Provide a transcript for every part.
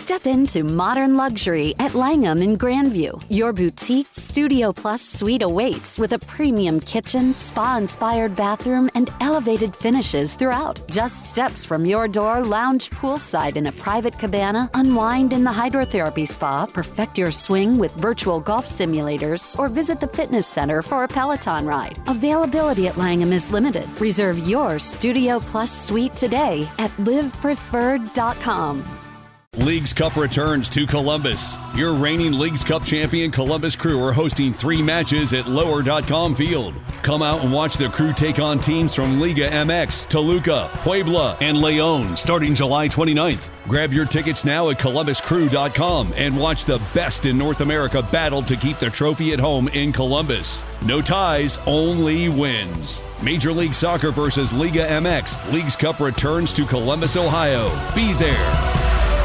Step into modern luxury at Langham in Grandview. Your boutique Studio Plus suite awaits with a premium kitchen, spa-inspired bathroom, and elevated finishes throughout. Just steps from your door, lounge poolside in a private cabana, unwind in the hydrotherapy spa, perfect your swing with virtual golf simulators, or visit the fitness center for a Peloton ride. Availability at Langham is limited. Reserve your Studio Plus suite today at livepreferred.com. Leagues Cup returns to Columbus. Your reigning Leagues Cup champion Columbus Crew are hosting 3 matches at Lower.com Field. Come out and watch the Crew take on teams from Liga MX, Toluca, Puebla, and León starting July 29th. Grab your tickets now at columbuscrew.com and watch the best in North America battle to keep the trophy at home in Columbus. No ties, only wins. Major League Soccer versus Liga MX. Leagues Cup returns to Columbus, Ohio. Be there.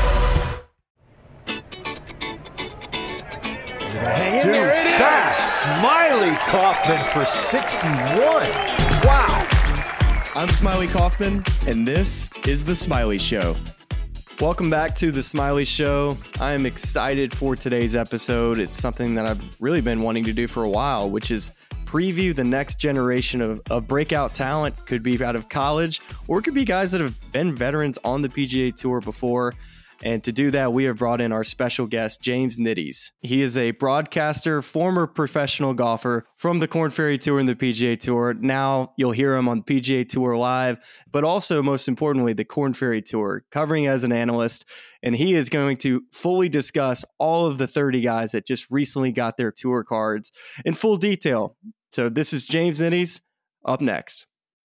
Dude, that Smiley Kaufman for 61. Wow. I'm Smiley Kaufman, and this is The Smiley Show. Welcome back to The Smiley Show. I am excited for today's episode. It's something that I've really been wanting to do for a while, which is preview the next generation of breakout talent. Could be out of college, or it could be guys that have been veterans on the PGA Tour before. And to do that, we have brought in our special guest, James Nitties. He is a broadcaster, former professional golfer from the Korn Ferry Tour and the PGA Tour. Now you'll hear him on PGA Tour Live, but also, most importantly, the Korn Ferry Tour, covering as an analyst. And he is going to fully discuss all of the 30 guys that just recently got their tour cards in full detail. So this is James Nitties up next.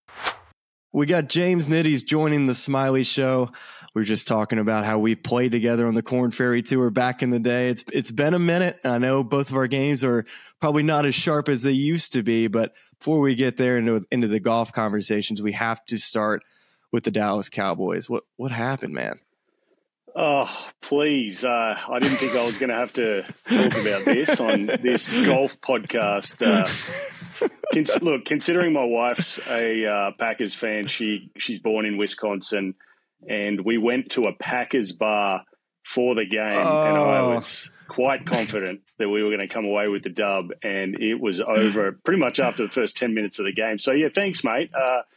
We got James Nitties joining the Smiley Show. We were just talking about how we played together on the Korn Ferry Tour back in the day. It's been a minute. I know both of our games are probably not as sharp as they used to be, but before we get there into the golf conversations, we have to start with the Dallas Cowboys. What happened, man? Oh, please. I didn't think I was going to have to talk about this on this golf podcast. Look, considering my wife's a Packers fan, she's born in Wisconsin, and we went to a Packers bar for the game, and I was quite confident that we were going to come away with the dub, and it was over pretty much after the first 10 minutes of the game. So, yeah, thanks, mate.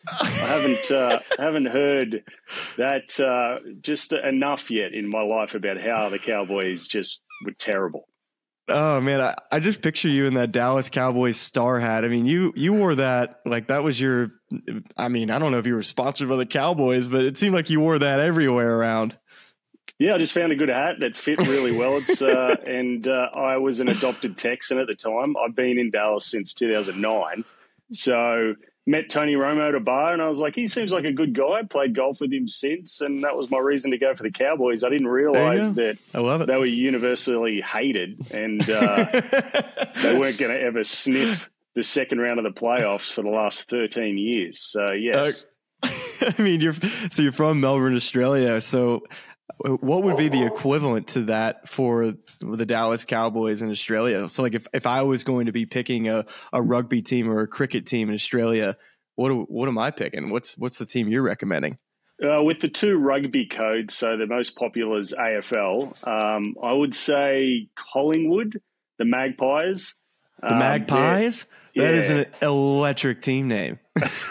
I haven't heard that just enough yet in my life about how the Cowboys just were terrible. Oh, man, I just picture you in that Dallas Cowboys star hat. I mean, you wore that like that was your – I mean, I don't know if you were sponsored by the Cowboys, but it seemed like you wore that everywhere around. Yeah, I just found a good hat that fit really well. It's and I was an adopted Texan at the time. I've been in Dallas since 2009. So met Tony Romo at a bar, and I was like, he seems like a good guy. Played golf with him since, and that was my reason to go for the Cowboys. I didn't realize that I love it. They were universally hated, and they weren't going to ever sniff the second round of the playoffs for the last 13 years. So, yes. I mean, you're from Melbourne, Australia, so – what would be the equivalent to that for the Dallas Cowboys in Australia? So, like, if I was going to be picking a rugby team or a cricket team in Australia, what am I picking? What's the team you're recommending? With the 2 rugby codes, so the most popular is AFL. I would say Collingwood, the Magpies. The Magpies? That is an electric team name.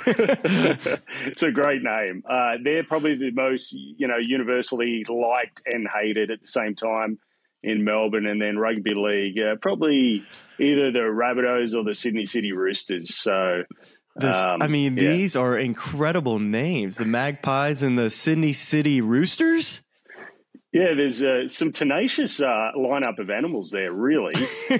It's a great name. They're probably the most, universally liked and hated at the same time in Melbourne. And then rugby league, probably either the Rabbitohs or the Sydney City Roosters. So, these are incredible names. The Magpies and the Sydney City Roosters. Yeah, there's some tenacious lineup of animals there, really.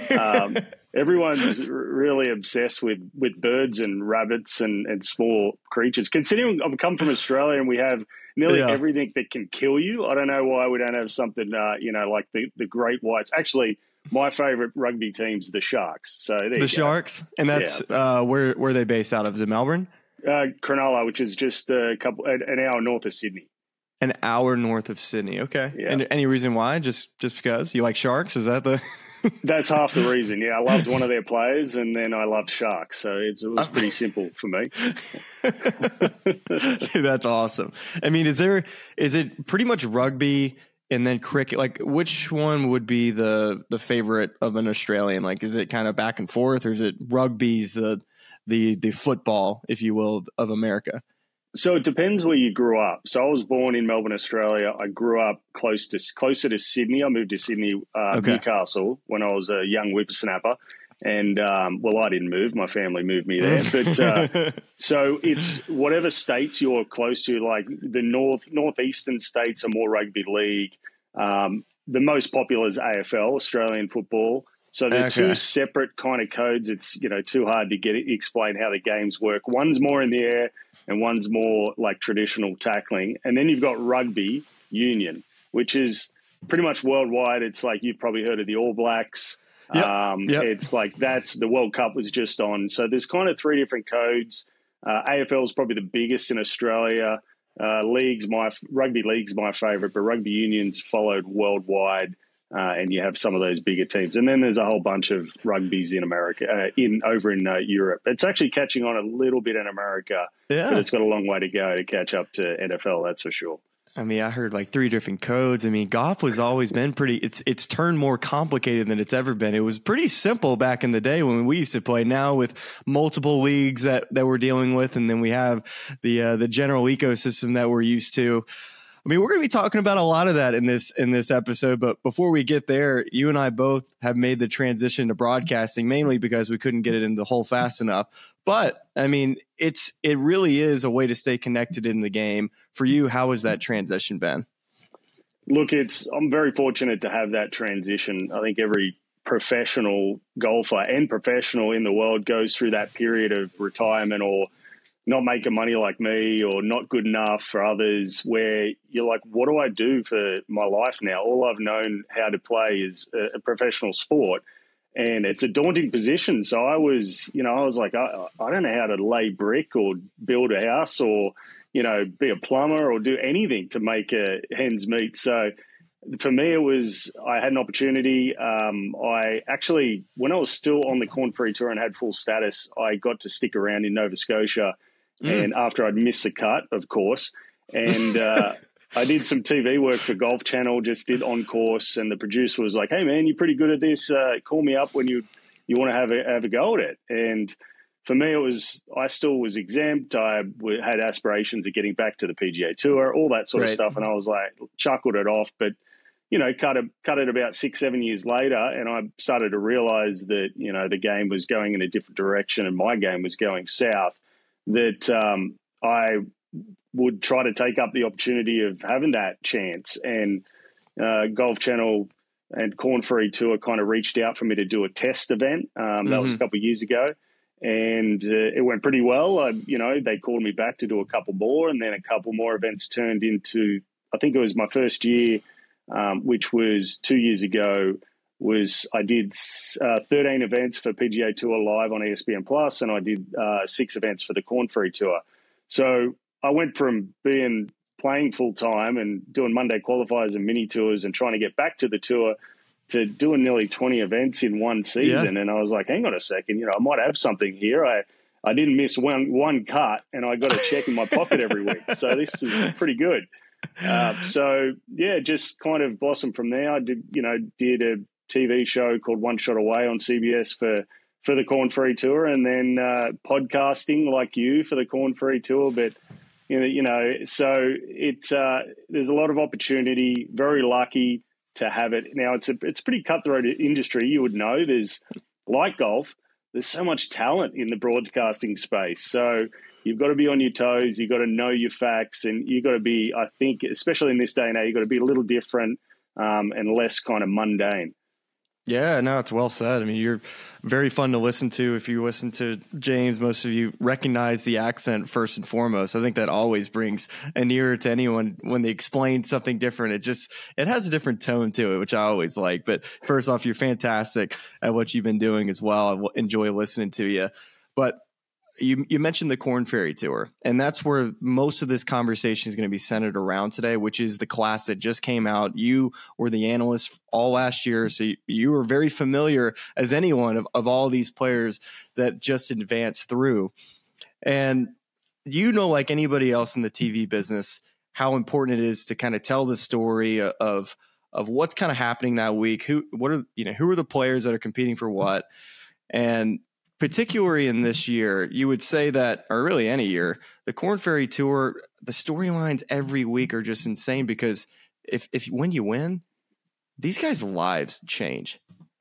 Everyone's really obsessed with birds and rabbits and small creatures. Considering I've come from Australia and we have nearly everything that can kill you, I don't know why we don't have something, like the great whites. Actually, my favorite rugby team's the Sharks. So the Sharks, and that's where are they based out of? Is it Melbourne? Cronulla, which is just an hour north of Sydney. An hour north of Sydney. Okay. Yeah. And any reason why? Just because you like sharks? Is that the? That's half the reason. Yeah, I loved one of their players, and then I loved sharks. So it was pretty simple for me. Dude, that's awesome. I mean, is it pretty much rugby And then cricket, like which one would be the favorite of an Australian? Like, is it kind of back and forth, or is it rugby's the football, if you will, of America? So it depends where you grew up. So I was born in Melbourne, Australia. I grew up closer to Sydney. I moved to Sydney, Newcastle, when I was a young whippersnapper. And, I didn't move. My family moved me there. But so it's whatever states you're close to, like the northeastern states are more rugby league. The most popular is AFL, Australian football. So they're two separate kind of codes. It's, too hard to explain how the games work. One's more in the air and one's more like traditional tackling. And then you've got rugby union, which is pretty much worldwide. It's like you've probably heard of the All Blacks. Yep. It's like the World Cup was just on. So there's kind of three different codes. AFL is probably the biggest in Australia. Rugby league's my favorite, but rugby union's followed worldwide. And you have some of those bigger teams. And then there's a whole bunch of rugbies in America, over in Europe. It's actually catching on a little bit in America, but it's got a long way to go to catch up to NFL, that's for sure. I mean, I heard like three different codes. I mean, golf was always been it's turned more complicated than it's ever been. It was pretty simple back in the day when we used to play. Now with multiple leagues that we're dealing with, and then we have the general ecosystem that we're used to. I mean, we're going to be talking about a lot of that in this episode. But before we get there, you and I both have made the transition to broadcasting, mainly because we couldn't get it in the hole fast enough. But I mean, it really is a way to stay connected in the game. For you, how has that transition been? Look, I'm very fortunate to have that transition. I think every professional golfer and professional in the world goes through that period of retirement or not making money like me or not good enough for others, where you're like, what do I do for my life now? All I've known how to play is a professional sport, and it's a daunting position. So I was like, I don't know how to lay brick or build a house or, be a plumber or do anything to make ends meet. So for me, I had an opportunity. I actually, when I was still on the Corn Ferry Tour and had full status, I got to stick around in Nova Scotia. And after I'd missed the cut, of course, and I did some TV work for Golf Channel, just did on course, and the producer was like, "Hey man, you're pretty good at this. Call me up when you want to have a go at it." And for me, I still was exempt. I had aspirations of getting back to the PGA Tour, all that sort of stuff, and I was like, chuckled it off. But cut it about 6-7 years later, and I started to realize that the game was going in a different direction, and my game was going south. That I would try to take up the opportunity of having that chance. And Golf Channel and Corn Ferry Tour kind of reached out for me to do a test event. That was a couple of years ago. And it went pretty well. They called me back to do a couple more, and then a couple more events turned into, I think it was my first year, which was 2 years ago, I did 13 events for PGA Tour Live on ESPN Plus, and I did 6 events for the Corn Ferry Tour. So I went from playing full time and doing Monday qualifiers and mini tours and trying to get back to the tour to doing nearly 20 events in one season. Yeah. And I was like, hang on a second, I might have something here. I didn't miss one cut, and I got a check in my pocket every week. So this is pretty good. Just kind of blossomed from there. I did a TV show called One Shot Away on CBS for the Corn Ferry Tour, and then podcasting like you for the Corn Ferry Tour. But so there's a lot of opportunity. Very lucky to have it. Now it's a pretty cutthroat industry. You would know. There's, like golf, there's so much talent in the broadcasting space. So you've got to be on your toes. You've got to know your facts, and you've got to be, I think, especially in this day and age, you've got to be a little different and less kind of mundane. Yeah, no, it's well said. I mean, you're very fun to listen to. If you listen to James, most of you recognize the accent first and foremost. I think that always brings an ear to anyone when they explain something different. It has a different tone to it, which I always like. But first off, you're fantastic at what you've been doing as well. I enjoy listening to you. But you mentioned the Corn Ferry Tour, and that's where most of this conversation is going to be centered around today, which is the class that just came out. You were the analyst all last year, so you were very familiar as anyone of all these players that just advanced through. And like anybody else in the TV business, how important it is to kind of tell the story of what's kind of happening that week. Who are the players that are competing for what? And particularly in this year, you would say that, or really any year, the Korn Ferry Tour, the storylines every week are just insane because if when you win, these guys' lives change.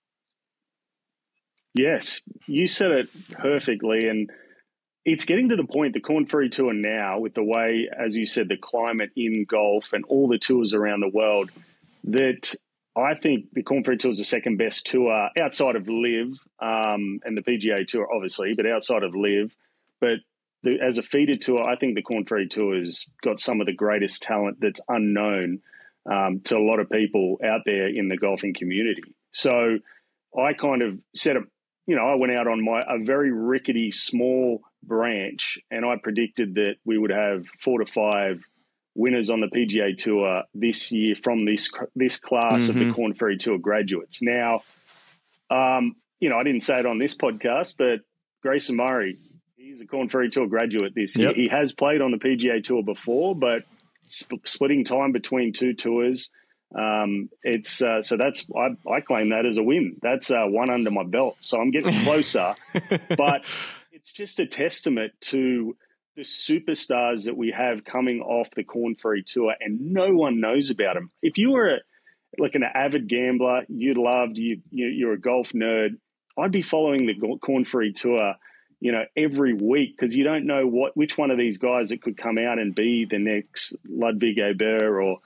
Yes, you said it perfectly. And it's getting to the point, the Korn Ferry Tour now, with the way, as you said, the climate in golf and all the tours around the world, that I think the Korn Ferry Tour is the second best tour outside of LIV and the PGA Tour, obviously, but outside of LIV. But as a feeder tour, I think the Korn Ferry Tour has got some of the greatest talent that's unknown to a lot of people out there in the golfing community. So I kind of set up, I went out on a very rickety small branch, and I predicted that we would have 4 to 5 winners on the PGA Tour this year from this class of the Korn Ferry Tour graduates. Now, I didn't say it on this podcast, but Grayson Murray, he's a Korn Ferry Tour graduate this year. He has played on the PGA Tour before, but splitting time between 2 tours, so that's I claim that as a win. That's one under my belt. So I'm getting closer, but it's just a testament to the superstars that we have coming off the Korn Ferry Tour, and no one knows about them. If you were an avid gambler, you're a golf nerd, I'd be following the Korn Ferry Tour, every week, because you don't know which one of these guys that could come out and be the next Ludwig Aberg or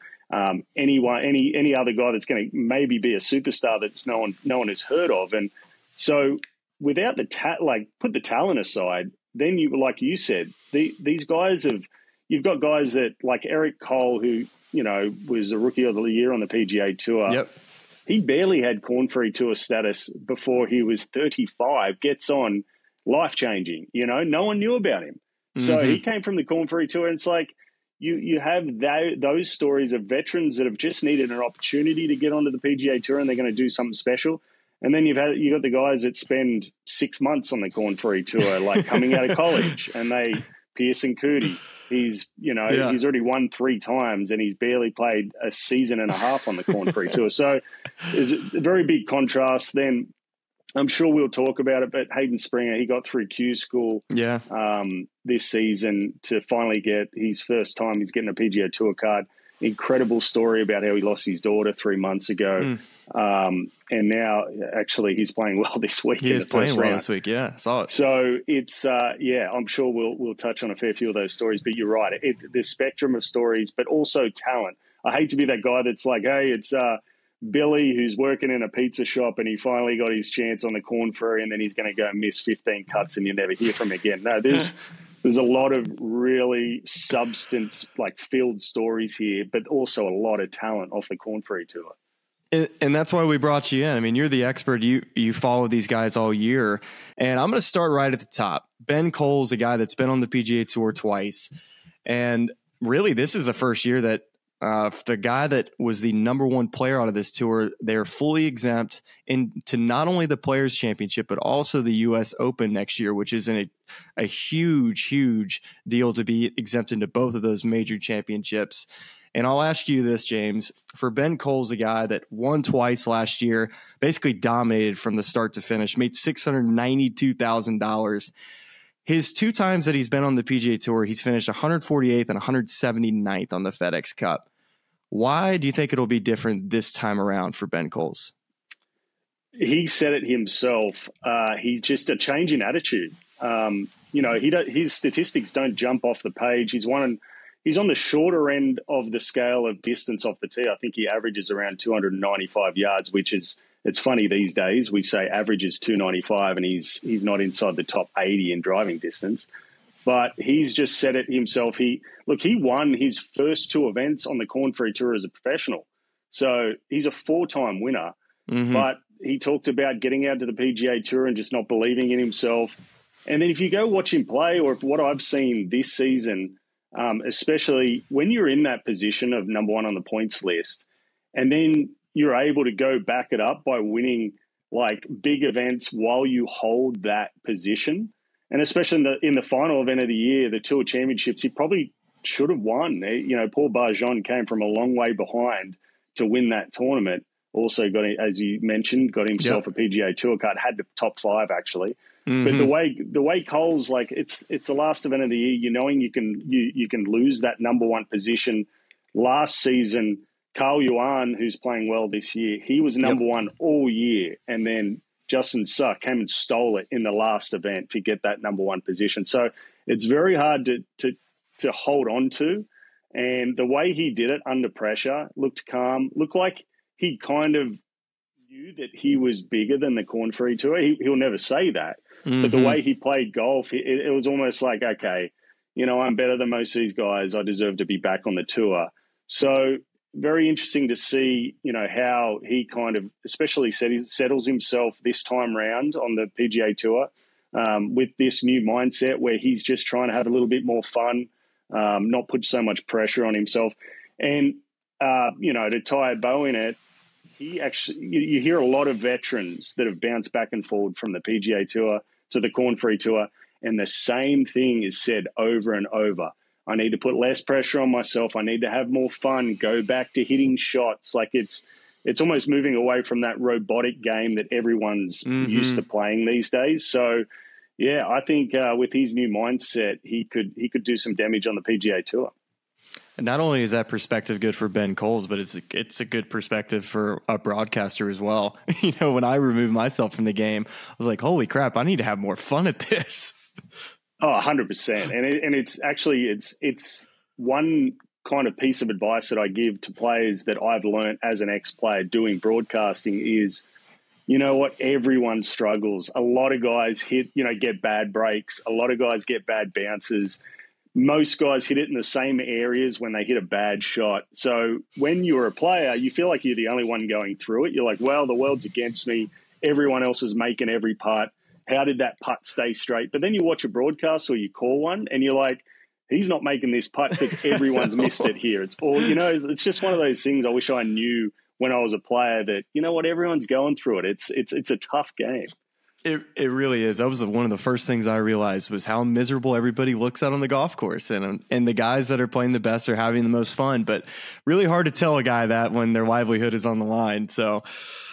any other guy that's going to maybe be a superstar that's no one has heard of. And so without put the talent aside, then like you said, these guys you've got guys that like Eric Cole, who, was a rookie of the year on the PGA Tour. Yep. He barely had Korn Ferry Tour status before he was 35, gets on, life-changing, no one knew about him. So he came from the Korn Ferry Tour, and it's like you have those stories of veterans that have just needed an opportunity to get onto the PGA Tour and they're going to do something special. And then you got the guys that spend 6 months on the Korn Ferry Tour, like coming out of college, and Pearson Coody, he's already won 3 times and he's barely played a season and a half on the Korn Ferry Tour. So there's a very big contrast. Then I'm sure we'll talk about it, but Hayden Springer, he got through Q School this season to finally get his first time. He's getting a PGA Tour card. Incredible story about how he lost his daughter 3 months ago. And now actually he's playing well this week. He is playing well this week. Yeah. Saw it. So it's, I'm sure we'll touch on a fair few of those stories, but you're right. It's the spectrum of stories, but also talent. I hate to be that guy that's like, hey, it's Billy who's working in a pizza shop and he finally got his chance on the Korn Ferry and then he's going to go and miss 15 cuts and you never hear from him again. No, there's a lot of really filled stories here, but also a lot of talent off the Korn Ferry Tour. And that's why we brought you in. I mean, you're the expert. You follow these guys all year. And I'm going to start right at the top. Ben Cole's a guy that's been on the PGA Tour twice. And really, this is the first year that the guy that was the number 1 player out of this tour, they're fully exempt into not only the Players' Championship, but also the U.S. Open next year, which is a huge, huge deal to be exempt into both of those major championships. And I'll ask you this, James. For Ben Cole's a guy that won twice last year, basically dominated from the start to finish, made $692,000. His 2 times that he's been on the PGA Tour, he's finished 148th and 179th on the FedEx Cup. Why do you think it'll be different this time around for Ben Coles? He said it himself. He's just a change in attitude. His statistics don't jump off the page. He's on the shorter end of the scale of distance off the tee. I think he averages around 295 yards, which is, it's funny these days. We say average is 295 and he's not inside the top 80 in driving distance. But he's just said it himself. He won his first 2 events on the Korn Ferry Tour as a professional. So he's a 4-time winner. But he talked about getting out to the PGA Tour and just not believing in himself. And then if you go watch him play, or what I've seen this season, especially when you're in that position of number 1 on the points list, and then you're able to go back it up by winning like big events while you hold that position. And especially in the final event of the year, the Tour Championships, he probably should have won. Paul Barjon came from a long way behind to win that tournament. Also got, as you mentioned, got himself a PGA Tour card, had the top 5 actually. But the way Cole's like, it's the last event of the year. Knowing you can lose that number 1 position. Last season, Carl Yuan, who's playing well this year, he was number 1 all year, and then Justin Suh came and stole it in the last event to get that number 1 position. So it's very hard to hold on to. And the way he did it under pressure, looked calm, looked like he kind of knew that he was bigger than the Korn Ferry Tour. He'll never say that. But the way he played golf, it was almost like, okay, I'm better than most of these guys. I deserve to be back on the tour. So very interesting to see, how he kind of especially settles himself this time round on the PGA Tour with this new mindset where he's just trying to have a little bit more fun, not put so much pressure on himself. And, to tie a bow in it, you hear a lot of veterans that have bounced back and forward from the PGA Tour to the Korn Ferry Tour, and the same thing is said over and over. I need to put less pressure on myself. I need to have more fun, go back to hitting shots. Like it's almost moving away from that robotic game that everyone's used to playing these days. So, yeah, I think with his new mindset, he could do some damage on the PGA Tour. And not only is that perspective good for Ben Coles, but it's a good perspective for a broadcaster as well. When I removed myself from the game, I was like, holy crap, I need to have more fun at this. Oh, 100%. And it's actually, it's one kind of piece of advice that I give to players that I've learned as an ex-player doing broadcasting is, everyone struggles. A lot of guys get bad breaks. A lot of guys get bad bounces. Most guys hit it in the same areas when they hit a bad shot. So when you're a player, you feel like you're the only one going through it. You're like, well, the world's against me. Everyone else is making every putt. How did that putt stay straight? But then you watch a broadcast or you call one and you're like, he's not making this putt because everyone's missed it here. It's all, it's just one of those things I wish I knew when I was a player that, everyone's going through it. It's a tough game. It really is. That was one of the first things I realized was how miserable everybody looks out on the golf course. And the guys that are playing the best are having the most fun, but really hard to tell a guy that when their livelihood is on the line. So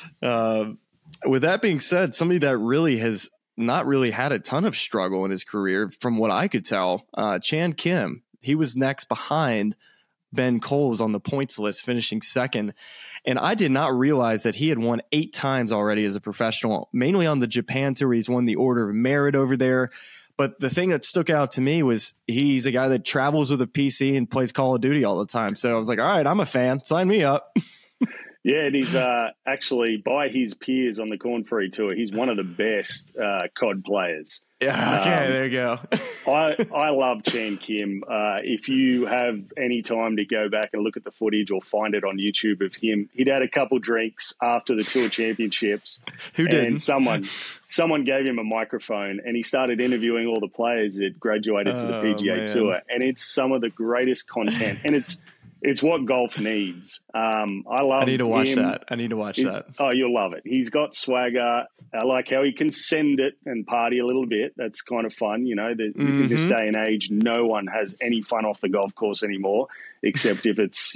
with that being said, somebody that really has not really had a ton of struggle in his career, from what I could tell, Chan Kim, he was next behind Ben Coles on the points list, finishing second. And I did not realize that he had won 8 times already as a professional, mainly on the Japan Tour. He's won the Order of Merit over there. But the thing that stuck out to me was he's a guy that travels with a PC and plays Call of Duty all the time. So I was like, all right, I'm a fan. Sign me up. Yeah, and he's actually, by his peers on the Korn Ferry Tour, he's one of the best COD players. Yeah, okay, there you go. I love Chan Kim. If you have any time to go back and look at the footage or find it on YouTube of him, he'd had a couple drinks after the Tour Championships. Who didn't? And someone gave him a microphone and he started interviewing all the players that graduated to the PGA Tour. And it's some of the greatest content. And it's what golf needs. I need to watch that. I need to watch that. Oh, you'll love it. He's got swagger. I like how he can send it and party a little bit. That's kind of fun. In this day and age, no one has any fun off the golf course anymore, except if it's,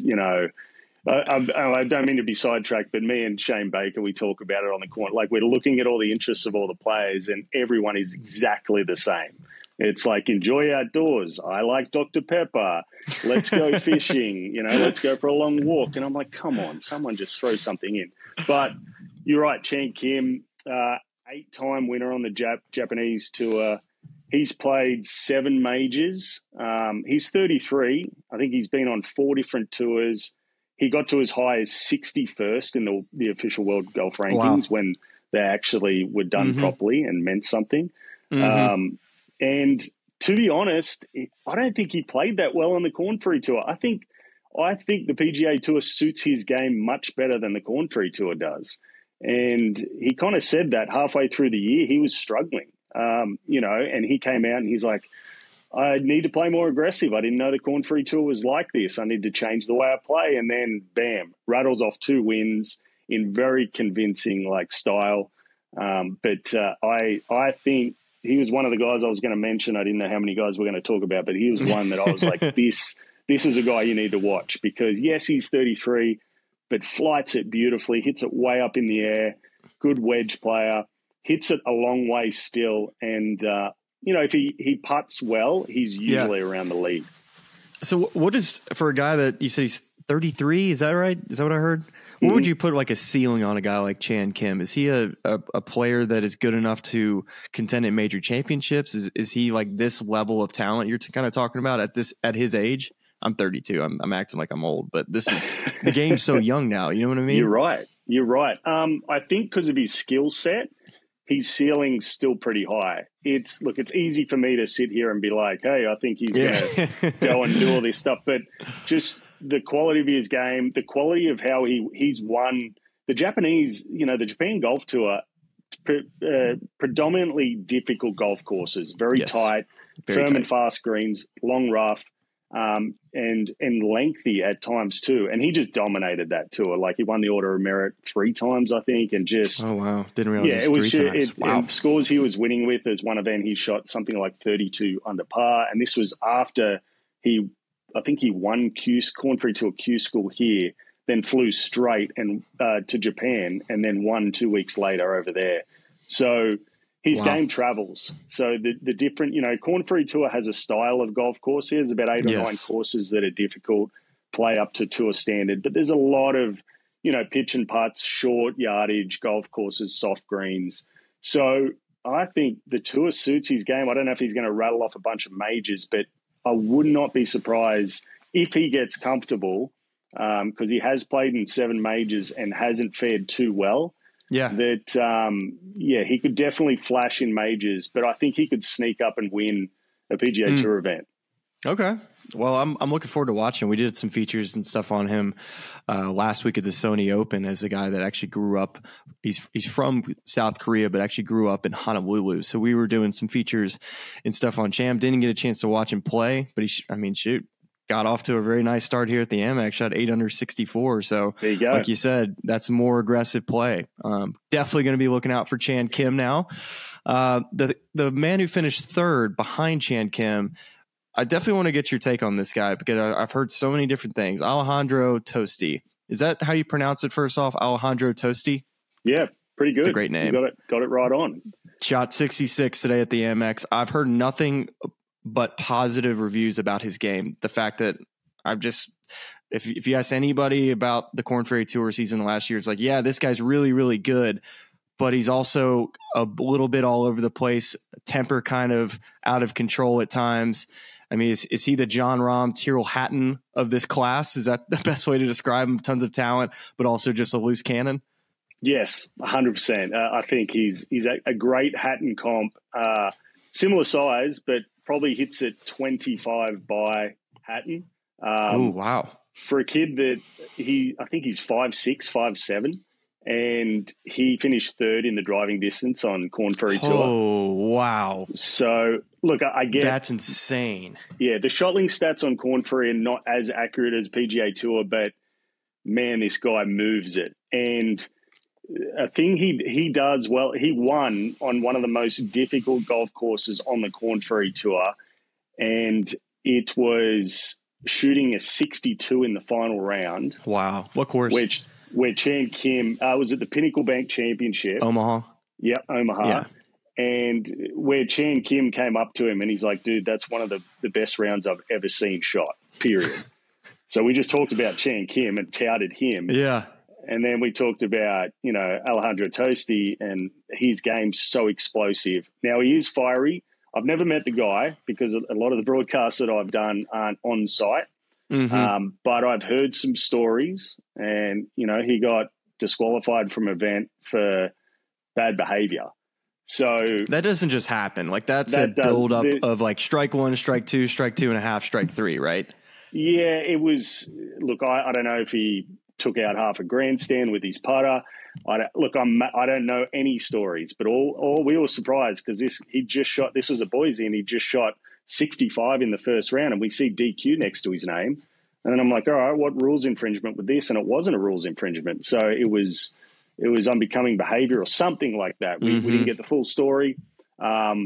I don't mean to be sidetracked, but me and Shane Baker, we talk about it on the court. Like, we're looking at all the interests of all the players and everyone is exactly the same. It's like, enjoy outdoors. I like Dr. Pepper. Let's go fishing. Let's go for a long walk. And I'm like, come on, someone just throw something in. But you're right, Chan Kim, 8-time winner on the Japanese Tour. He's played 7 majors. He's 33. I think he's been on 4 different tours. He got to as high as 61st in the official world golf rankings when they actually were done properly and meant something. And to be honest, I don't think he played that well on the Korn Ferry Tour. I think the PGA Tour suits his game much better than the Korn Ferry Tour does. And he kind of said that halfway through the year, he was struggling, and he came out and he's like, I need to play more aggressive. I didn't know the Korn Ferry Tour was like this. I need to change the way I play. And then, bam, rattles off 2 wins in very convincing style. But I think he was one of the guys I was going to mention. I didn't know how many guys we're going to talk about, but he was one that I was like, this is a guy you need to watch, because yes, he's 33, but flights it beautifully, hits it way up in the air, good wedge player, hits it a long way still. And, if he putts well, he's usually around the lead. So what is, for a guy that you say he's 33, is that right? Is that what I heard? What would you put like a ceiling on a guy like Chan Kim? Is he a player that is good enough to contend in major championships? Is he like this level of talent you're kind of talking about at his age? I'm 32. I'm acting like I'm old, but this is the game's so young now. You know what I mean? You're right. I think because of his skill set, his ceiling's still pretty high. It's easy for me to sit here and be like, hey, I think he's going to go and do all this stuff, but just the quality of his game, the quality of how he's won the Japanese, the Japan Golf Tour, predominantly difficult golf courses, very tight, firm and fast greens, long rough, and lengthy at times too. And he just dominated that tour. Like, he won the Order of Merit 3 times, I think, and just oh wow, didn't realize it was 3 times. Wow. And scores he was winning with, as one event he shot something like 32 under par, and this was after I think he won Corn Ferry Tour Q School here, then flew straight and to Japan, and then won 2 weeks later over there. So his game travels. So the different, Corn Ferry Tour has a style of golf course. There's about 8 or 9 courses that are difficult, play up to tour standard, but there's a lot of, pitch and putts, short yardage golf courses, soft greens. So I think the tour suits his game. I don't know if he's going to rattle off a bunch of majors, but I would not be surprised if he gets comfortable, because he has played in 7 majors and hasn't fared too well. Yeah. He could definitely flash in majors, but I think he could sneak up and win a PGA Tour event. Okay. Well, I'm looking forward to watching. We did some features and stuff on him last week at the Sony Open, as a guy that actually grew up. He's from South Korea, but actually grew up in Honolulu. So we were doing some features and stuff on Cham. Didn't get a chance to watch him play, but got off to a very nice start here at the Amex. Shot 8 under 64. So there you go. Like you said, that's more aggressive play. Definitely going to be looking out for Chan Kim now. The man who finished 3rd behind Chan Kim, I definitely want to get your take on this guy, because I've heard so many different things. Alejandro Tosti. Is that how you pronounce it first off? Alejandro Tosti? Yeah, pretty good. It's a great name. You got it right on. Shot 66 today at the Amex. I've heard nothing but positive reviews about his game. The fact that if you ask anybody about the Corn Ferry Tour season last year, it's like, yeah, this guy's really, really good, but he's also a little bit all over the place, temper kind of out of control at times. I mean, is he the John Rahm, Tyrrell Hatton of this class? Is that the best way to describe him? Tons of talent, but also just a loose cannon? Yes, 100%. I think he's a great Hatton comp, similar size, but probably hits it 25 by Hatton. Oh, wow. For a kid that I think he's 5'6", 5'7", and he finished 3rd in the driving distance on Corn Ferry Tour. Oh, wow. So, look, I get... That's insane. Yeah, the Shotling stats on Corn Ferry are not as accurate as PGA Tour, but, man, this guy moves it. And a thing he does well, he won on one of the most difficult golf courses on the Corn Ferry Tour, and it was shooting a 62 in the final round. Wow. What course? Where Chan Kim was at the Pinnacle Bank Championship. Omaha. Yep, Omaha. Yeah. And where Chan Kim came up to him and he's like, dude, that's one of the best rounds I've ever seen shot, period. So we just talked about Chan Kim and touted him. Yeah. And then we talked about, Alejandro Tosti, and his game's so explosive. Now, he is fiery. I've never met the guy because a lot of the broadcasts that I've done aren't on site. Mm-hmm. But I've heard some stories, and, he got disqualified from an event for bad behavior. So that doesn't just happen. Like that's a build up of like strike 1, strike 2, strike 2.5, strike 3, right? Yeah, it was. Look, I don't know if he took out half a grandstand with his putter. I don't know any stories, but we were surprised because this was a Boise, and he just shot 65 in the first round, and we see DQ next to his name. And then I'm like, all right, what rules infringement with this? And it wasn't a rules infringement. So it was unbecoming behavior or something like that. We didn't get the full story.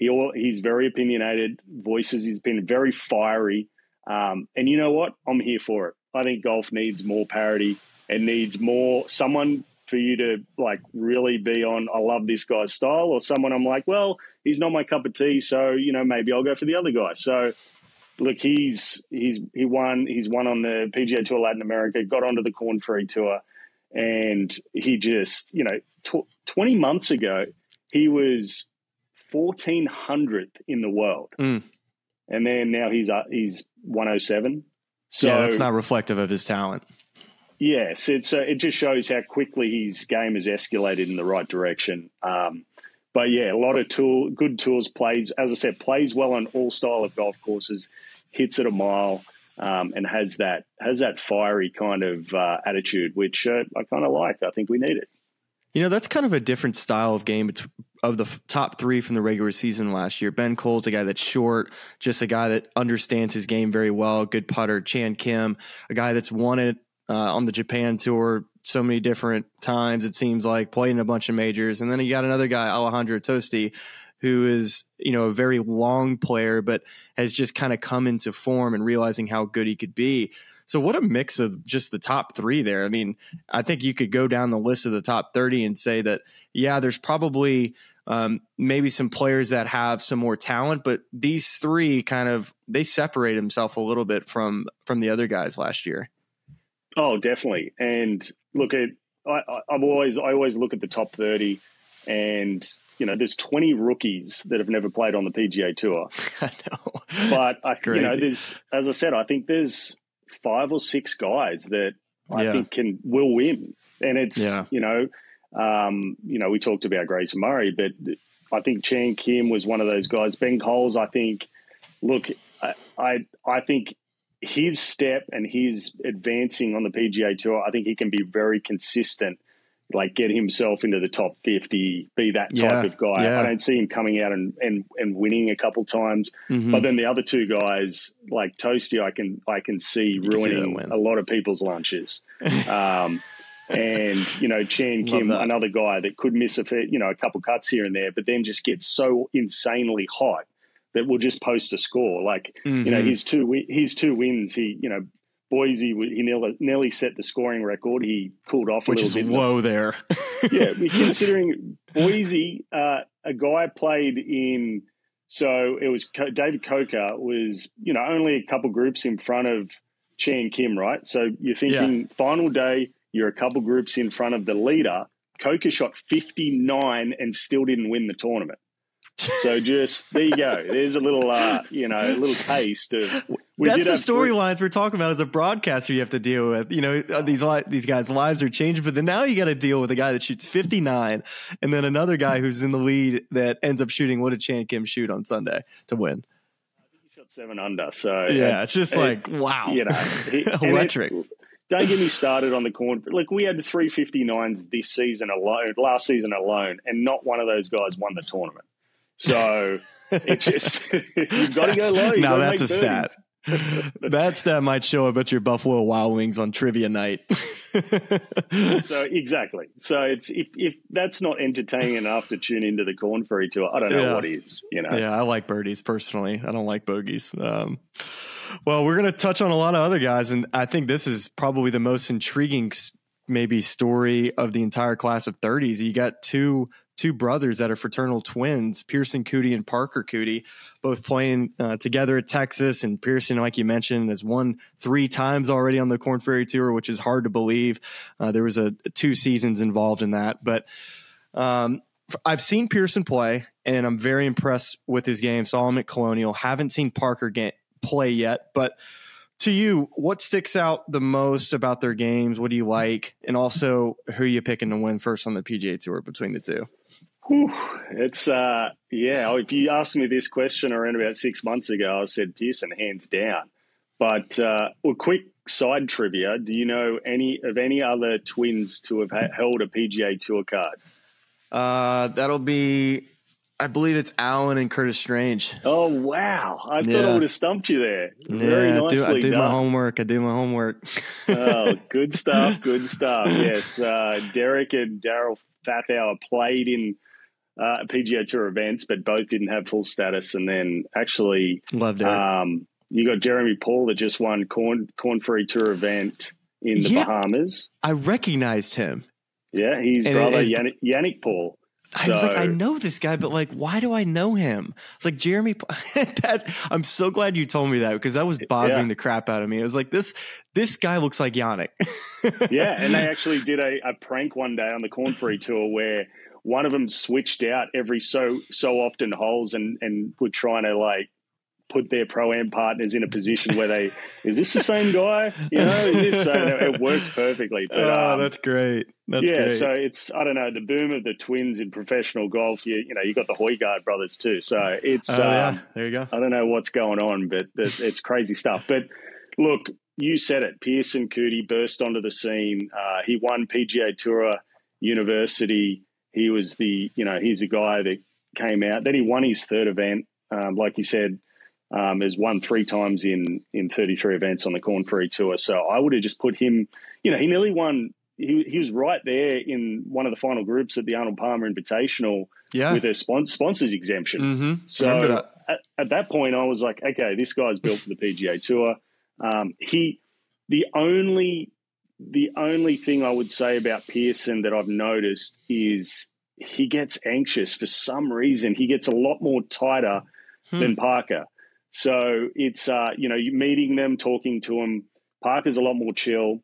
He's very opinionated, voices his opinion, very fiery. And you know what? I'm here for it. I think golf needs more parity and needs more someone for you to like really be on, I love this guy's style, or someone I'm like, well, he's not my cup of tea, so maybe I'll go for the other guy. So look, he's won on the PGA Tour Latin America, got onto the Korn Ferry Tour, and he just 20 months ago he was 1400th in the world, and then now he's 107. So yeah, that's not reflective of his talent. Yes, it just shows how quickly his game has escalated in the right direction. But yeah, a lot of good tools, plays well on all style of golf courses, hits it a mile, and has that fiery kind of attitude, which I kind of like. I think we need it. That's kind of a different style of game of the top three from the regular season last year. Ben Cole's a guy that's short, just a guy that understands his game very well, good putter. Chan Kim, a guy that's won it on the Japan Tour so many different times, it seems like, played in a bunch of majors. And then you got another guy, Alejandro Tosti, who is, a very long player, but has just kind of come into form and realizing how good he could be. So what a mix of just the top three there. I mean, I think you could go down the list of the top 30 and say that, yeah, there's probably maybe some players that have some more talent, but these three they separate himself a little bit from the other guys last year. Oh, definitely. And look, I always look at the top 30, and there's 20 rookies that have never played on the PGA Tour. I know, but there's, as I said, I think there's 5 or 6 guys that I think will win, and it's we talked about Grayson Murray, but I think Chan Kim was one of those guys. Ben Coles, I think. Look, I think his step and his advancing on the PGA Tour, I think he can be very consistent, like get himself into the top 50, be that type of guy. Yeah. I don't see him coming out and winning a couple times. Mm-hmm. But then the other two guys, like Toasty, I can see ruining a lot of people's lunches. And, Chan Kim, another guy that could miss a couple cuts here and there, but then just gets so insanely hot that will just post a score. Like, his two wins, Boise, he nearly set the scoring record. He pulled off a little bit. Which is low there. Yeah, considering Boise, a guy played in, so it was David Coker was, only a couple groups in front of Chan Kim, right? So you're thinking final day, you're a couple groups in front of the leader. Coker shot 59 and still didn't win the tournament. So just there you go. There's a little, a little taste of. That's the storylines we're talking about as a broadcaster. You have to deal with. These guys' lives are changing, but then now you got to deal with a guy that shoots 59, and then another guy who's in the lead that ends up shooting. What did Chan Kim shoot on Sunday to win? I think he shot 7 under. So yeah, it's just wow, electric. Don't get me started on the Korn. Like, we had 359s this season alone, last season alone, and not one of those guys won the tournament. So it just you've got to go low. Now that's a stat. That stat might show up at your Buffalo Wild Wings on trivia night. So exactly. So it's if that's not entertaining enough to tune into the Korn Ferry Tour, I don't know what is. Yeah, I like birdies personally. I don't like bogeys. Well, we're going to touch on a lot of other guys, and I think this is probably the most intriguing maybe story of the entire class of 30s. You got two brothers that are fraternal twins, Pearson Coody and Parker Coody, both playing together at Texas. And Pearson, like you mentioned, has won 3 times already on the Korn Ferry Tour, which is hard to believe. There was 2 seasons involved in that. But I've seen Pearson play, and I'm very impressed with his game. Saw him at Colonial. Haven't seen Parker play yet. But to you, what sticks out the most about their games? What do you like? And also, who are you picking to win first on the PGA Tour between the two? It's if you asked me this question around about 6 months ago, I said Pearson hands down. But quick side trivia: do you know any other twins to have held a PGA Tour card? That'll be, I believe it's Alan and Curtis Strange. Oh wow! I thought I would have stumped you there. Very nicely I do done. my homework. Oh, good stuff. Yes, Derek and Daryl Fathauer played in PGA Tour events, but both didn't have full status. And then actually, loved it. You got Jeremy Paul that just won Corn Ferry Tour event in the Bahamas. I recognized him. Yeah, he's brother Yannick Paul. I was like, I know this guy, but like, why do I know him? It's like Jeremy. I'm so glad you told me that, because that was bothering the crap out of me. I was like, this guy looks like Yannick. Yeah, and they actually did a prank one day on the Corn Ferry Tour where one of them switched out every so often holes and were trying to like put their pro-am partners in a position where is this the same guy? You know, it worked perfectly. But, that's great. That's great. So it's, I don't know, the boom of the twins in professional golf. You got the Højgaard brothers too. So it's, there you go. I don't know what's going on, but it's crazy stuff. But look, you said it. Pearson Coody burst onto the scene. He won PGA Tour University. He was he's the guy that came out. Then he won his third event. Like you said, has won 3 times in 33 events on the Corn Ferry Tour. So I would have just put him, he nearly won. He was right there in one of the final groups at the Arnold Palmer Invitational with a sponsors exemption. Mm-hmm. So at that point, I was like, okay, this guy's built for the PGA Tour. The only thing I would say about Pearson that I've noticed is he gets anxious for some reason. He gets a lot more tighter than Parker. So it's, you meeting them, talking to him. Parker's a lot more chill,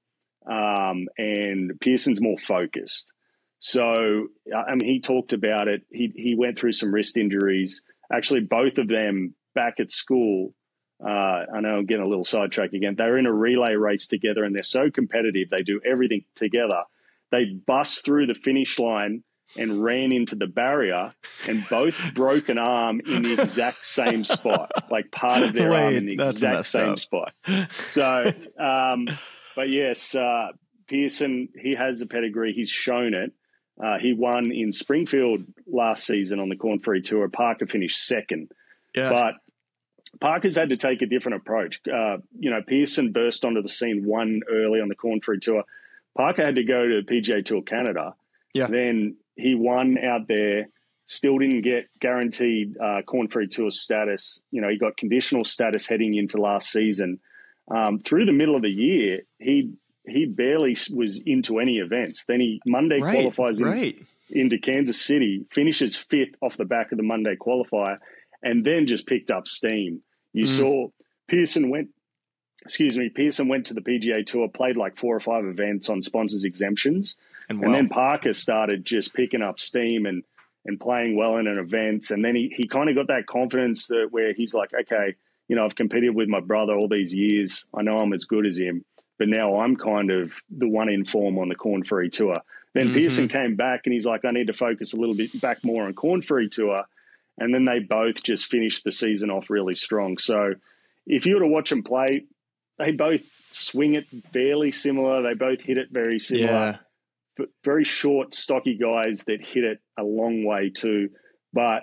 and Pearson's more focused. So, he talked about it. He went through some wrist injuries. Actually, both of them back at school, I know I'm getting a little sidetracked again. They're in a relay race together, and they're so competitive. They do everything together. They bust through the finish line and ran into the barrier, and both broke an arm in the exact same spot, like part of their arm in the exact same spot. So, but yes, Pearson, he has the pedigree. He's shown it. He won in Springfield last season on the Corn Ferry Tour. Parker finished second. Yeah. But Parker's had to take a different approach. Pearson burst onto the scene early on the Corn Ferry Tour. Parker had to go to PGA Tour Canada. Yeah. Then he won out there, still didn't get guaranteed Corn Ferry Tour status. He got conditional status heading into last season. Through the middle of the year, he barely was into any events. Then he Monday qualifies into Kansas City, finishes 5th off the back of the Monday qualifier, and then just picked up steam. You saw Pearson went to the PGA Tour, played like 4 or 5 events on sponsors exemptions. And then Parker started just picking up steam and playing well in an event. And then he kind of got that confidence where he's like, okay, I've competed with my brother all these years. I know I'm as good as him, but now I'm kind of the one in form on the Corn Ferry Tour. Then Pearson came back and he's like, I need to focus a little bit back more on Corn Ferry Tour. And then they both just finished the season off really strong. So if you were to watch them play, they both swing it fairly similar. They both hit it very similar. Yeah. But very short, stocky guys that hit it a long way too. But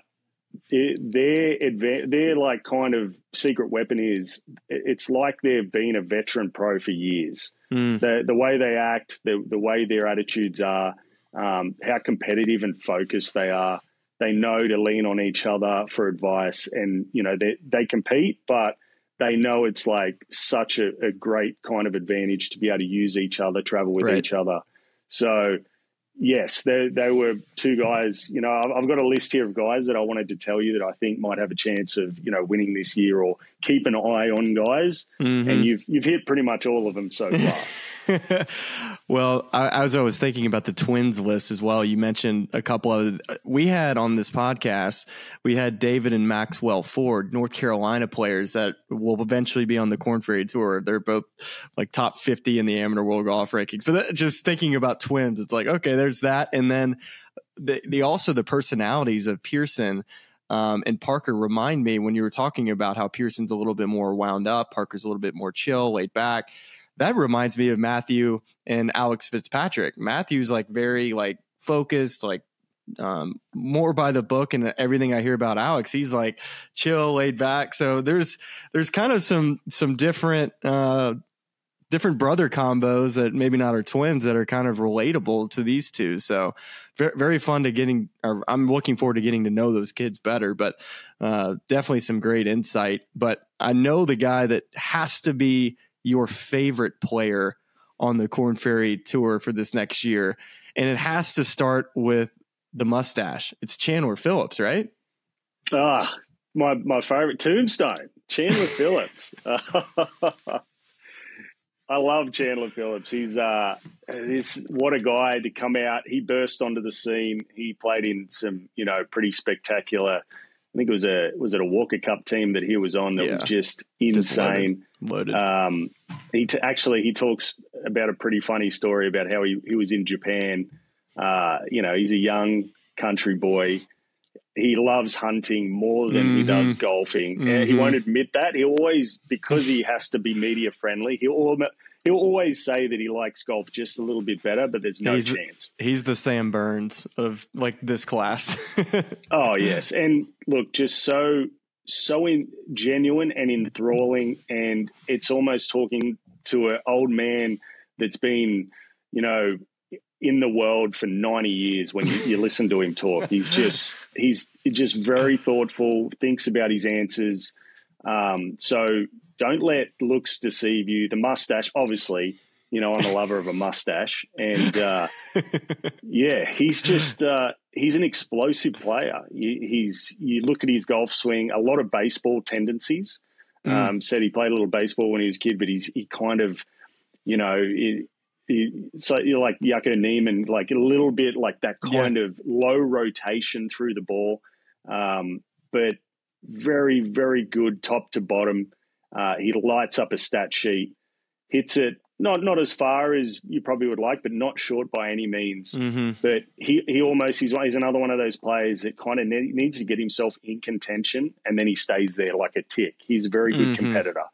their like kind of secret weapon is it's like they've been a veteran pro for years. The way they act, the way their attitudes are, how competitive and focused they are. They know to lean on each other for advice, and they compete, but they know it's like such a great kind of advantage to be able to use each other, travel with each other. So, yes, they were 2 guys. I've got a list here of guys that I wanted to tell you that I think might have a chance of, winning this year, or keep an eye on guys. And you've hit pretty much all of them so far. Well, as I was thinking about the Twins list as well, you mentioned a couple of, we had on this podcast, we had David and Maxwell Ford, North Carolina players that will eventually be on the Corn Ferry Tour. They're both like top 50 in the amateur world golf rankings. But just thinking about Twins, it's like, okay, there's that. And then also the personalities of Pearson and Parker remind me, when you were talking about how Pearson's a little bit more wound up, Parker's a little bit more chill, laid back. That reminds me of Matthew and Alex Fitzpatrick. Matthew's like very like focused, like more by the book, and everything I hear about Alex, he's like chill, laid back. So there's kind of some different different brother combos that maybe not are twins that are kind of relatable to these two. So very, very fun to I'm looking forward to getting to know those kids better, but definitely some great insight. But I know the guy that has to be your favorite player on the Korn Ferry Tour for this next year. And it has to start with the mustache. It's Chandler Phillips, right? My favorite, Tombstone, Chandler Phillips. I love Chandler Phillips. He's what a guy to come out. He burst onto the scene. He played in some, pretty spectacular. I think it was a Walker Cup team that he was on that was just insane. Loaded. He talks about a pretty funny story about how he was in Japan. He's a young country boy. He loves hunting more than he does golfing. Mm-hmm. He won't admit that. He always, because he has to be media friendly, he'll always say that he likes golf just a little bit better, but there's no chance. He's the Sam Burns of like this class. Oh yes, and look, just so genuine and enthralling, and it's almost talking to an old man that's been, in the world for 90 years when you listen to him talk. He's just very thoughtful, thinks about his answers. So don't let looks deceive you. The mustache, obviously, I'm a lover of a mustache. And he's an explosive player. You look at his golf swing, a lot of baseball tendencies. Said he played a little baseball when he was a kid, but he kind of, so you're like Jaco Niemann, like a little bit like that kind of low rotation through the ball, but very, very good top to bottom. He lights up a stat sheet, hits it not as far as you probably would like, but not short by any means. Mm-hmm. But he's another one of those players that kind of needs to get himself in contention, and then he stays there like a tick. He's a very good competitor.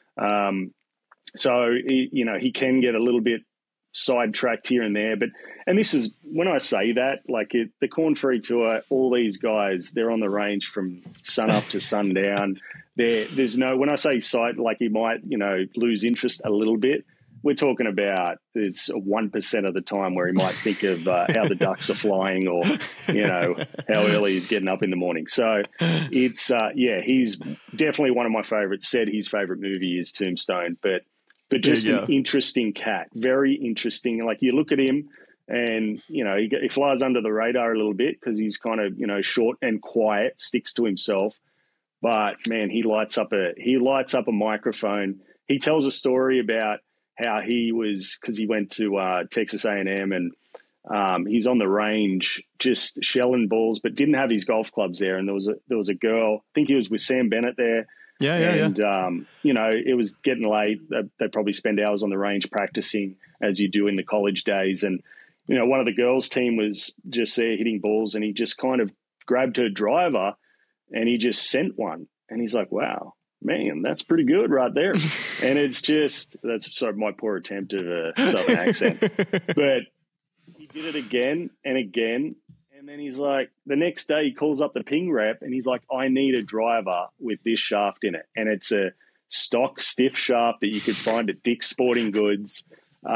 So he can get a little bit sidetracked here and there, and this is when I say that, like the Korn Ferry Tour, all these guys, they're on the range from sun up to sundown. There's no, when I say sight, like he might lose interest a little bit. We're talking about it's 1% of the time where he might think of how the ducks are flying, or how early he's getting up in the morning. So it's he's definitely one of my favorites. Said his favorite movie is Tombstone, but just an interesting cat, very interesting. Like you look at him, and he flies under the radar a little bit because he's kind of short and quiet, sticks to himself. But man, he lights up a microphone. He tells a story about how he was, because he went to Texas A&M, and he's on the range just shelling balls, but didn't have his golf clubs there. And there was a girl, I think he was with Sam Bennett there. And it was getting late. They probably spend hours on the range practicing, as you do in the college days. And, one of the girls' team was just there hitting balls, and he just kind of grabbed her driver and he just sent one. And he's like, wow, man, that's pretty good right there. And it's just, that's sort of my poor attempt of a Southern accent. But he did it again and again. And then he's like, the next day he calls up the ping rep and he's like, I need a driver with this shaft in it. And it's a stock stiff shaft that you could find at Dick's Sporting Goods.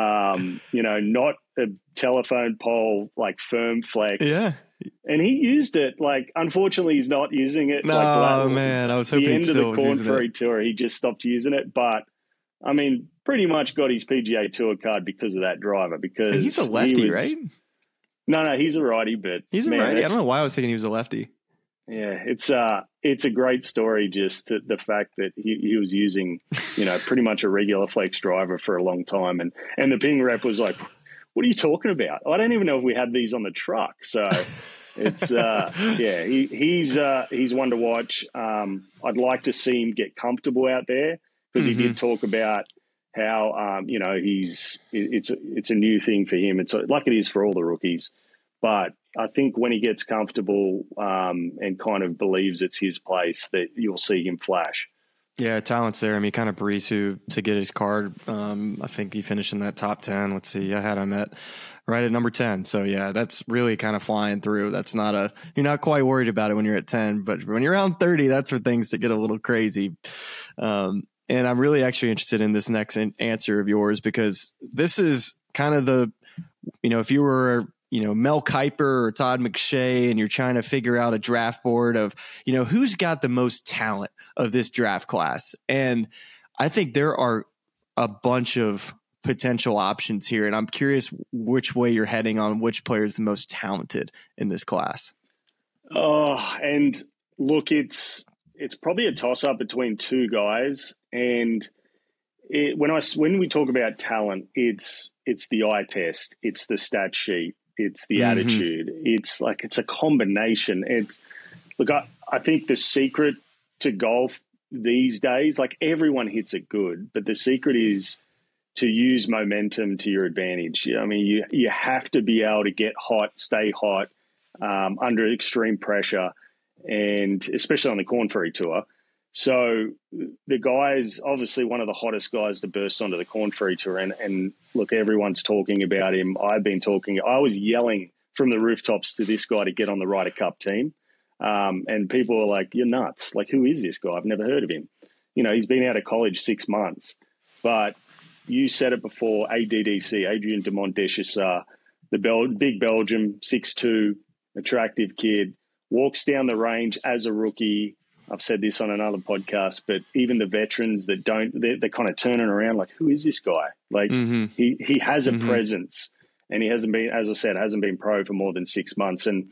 Not a telephone pole, like firm flex. Yeah. And he used it. Like, unfortunately, he's not using it. Man, I was hoping he still was using it. The end of the Korn Ferry Tour, he just stopped using it. But, I mean, pretty much got his PGA Tour card because of that driver. Because and he's a lefty, right? No, he's a righty. But he's a righty. I don't know why I was thinking he was a lefty. Yeah, it's a great story. Just the fact that he was using, pretty much a regular flex driver for a long time, and the ping rep was like, "What are you talking about? I don't even know if we had these on the truck." So it's he's one to watch. I'd like to see him get comfortable out there, because he did talk about how it's a new thing for him. It's like it is for all the rookies, but I think when he gets comfortable and kind of believes it's his place, that you'll see him flash. Yeah, talent's there. I mean, kind of Barisu to get his card. I think he finished in that top 10. Let's see. I had him right at number 10. So yeah, that's really kind of flying through. That's you're not quite worried about it when you're at 10, but when you're around 30, that's where things get a little crazy. And I'm really actually interested in this next answer of yours, because this is kind of the, if you were, Mel Kiper or Todd McShay and you're trying to figure out a draft board of, who's got the most talent of this draft class. And I think there are a bunch of potential options here. And I'm curious which way you're heading on which player is the most talented in this class. Oh, and look, it's probably a toss-up between two guys. And when we talk about talent, it's the eye test, it's the stat sheet, it's the attitude. It's a combination. I think the secret to golf these days, everyone hits it good, but the secret is to use momentum to your advantage. I mean, you have to be able to get hot, stay hot under extreme pressure, and especially on the Korn Ferry Tour. So the guy's obviously one of the hottest guys to burst onto the Korn Ferry Tour. And look, everyone's talking about him. I was yelling from the rooftops to this guy to get on the Ryder Cup team. And people were like, you're nuts. Who is this guy? I've never heard of him. He's been out of college 6 months. But you said it before, ADDC, Adrian Dumont Deschessart, the big Belgium, 6'2", attractive kid, walks down the range as a rookie. I've said this on another podcast, but even the veterans that they're kind of turning around who is this guy? He has a presence, and he hasn't been, as I said, hasn't been pro for more than 6 months. And,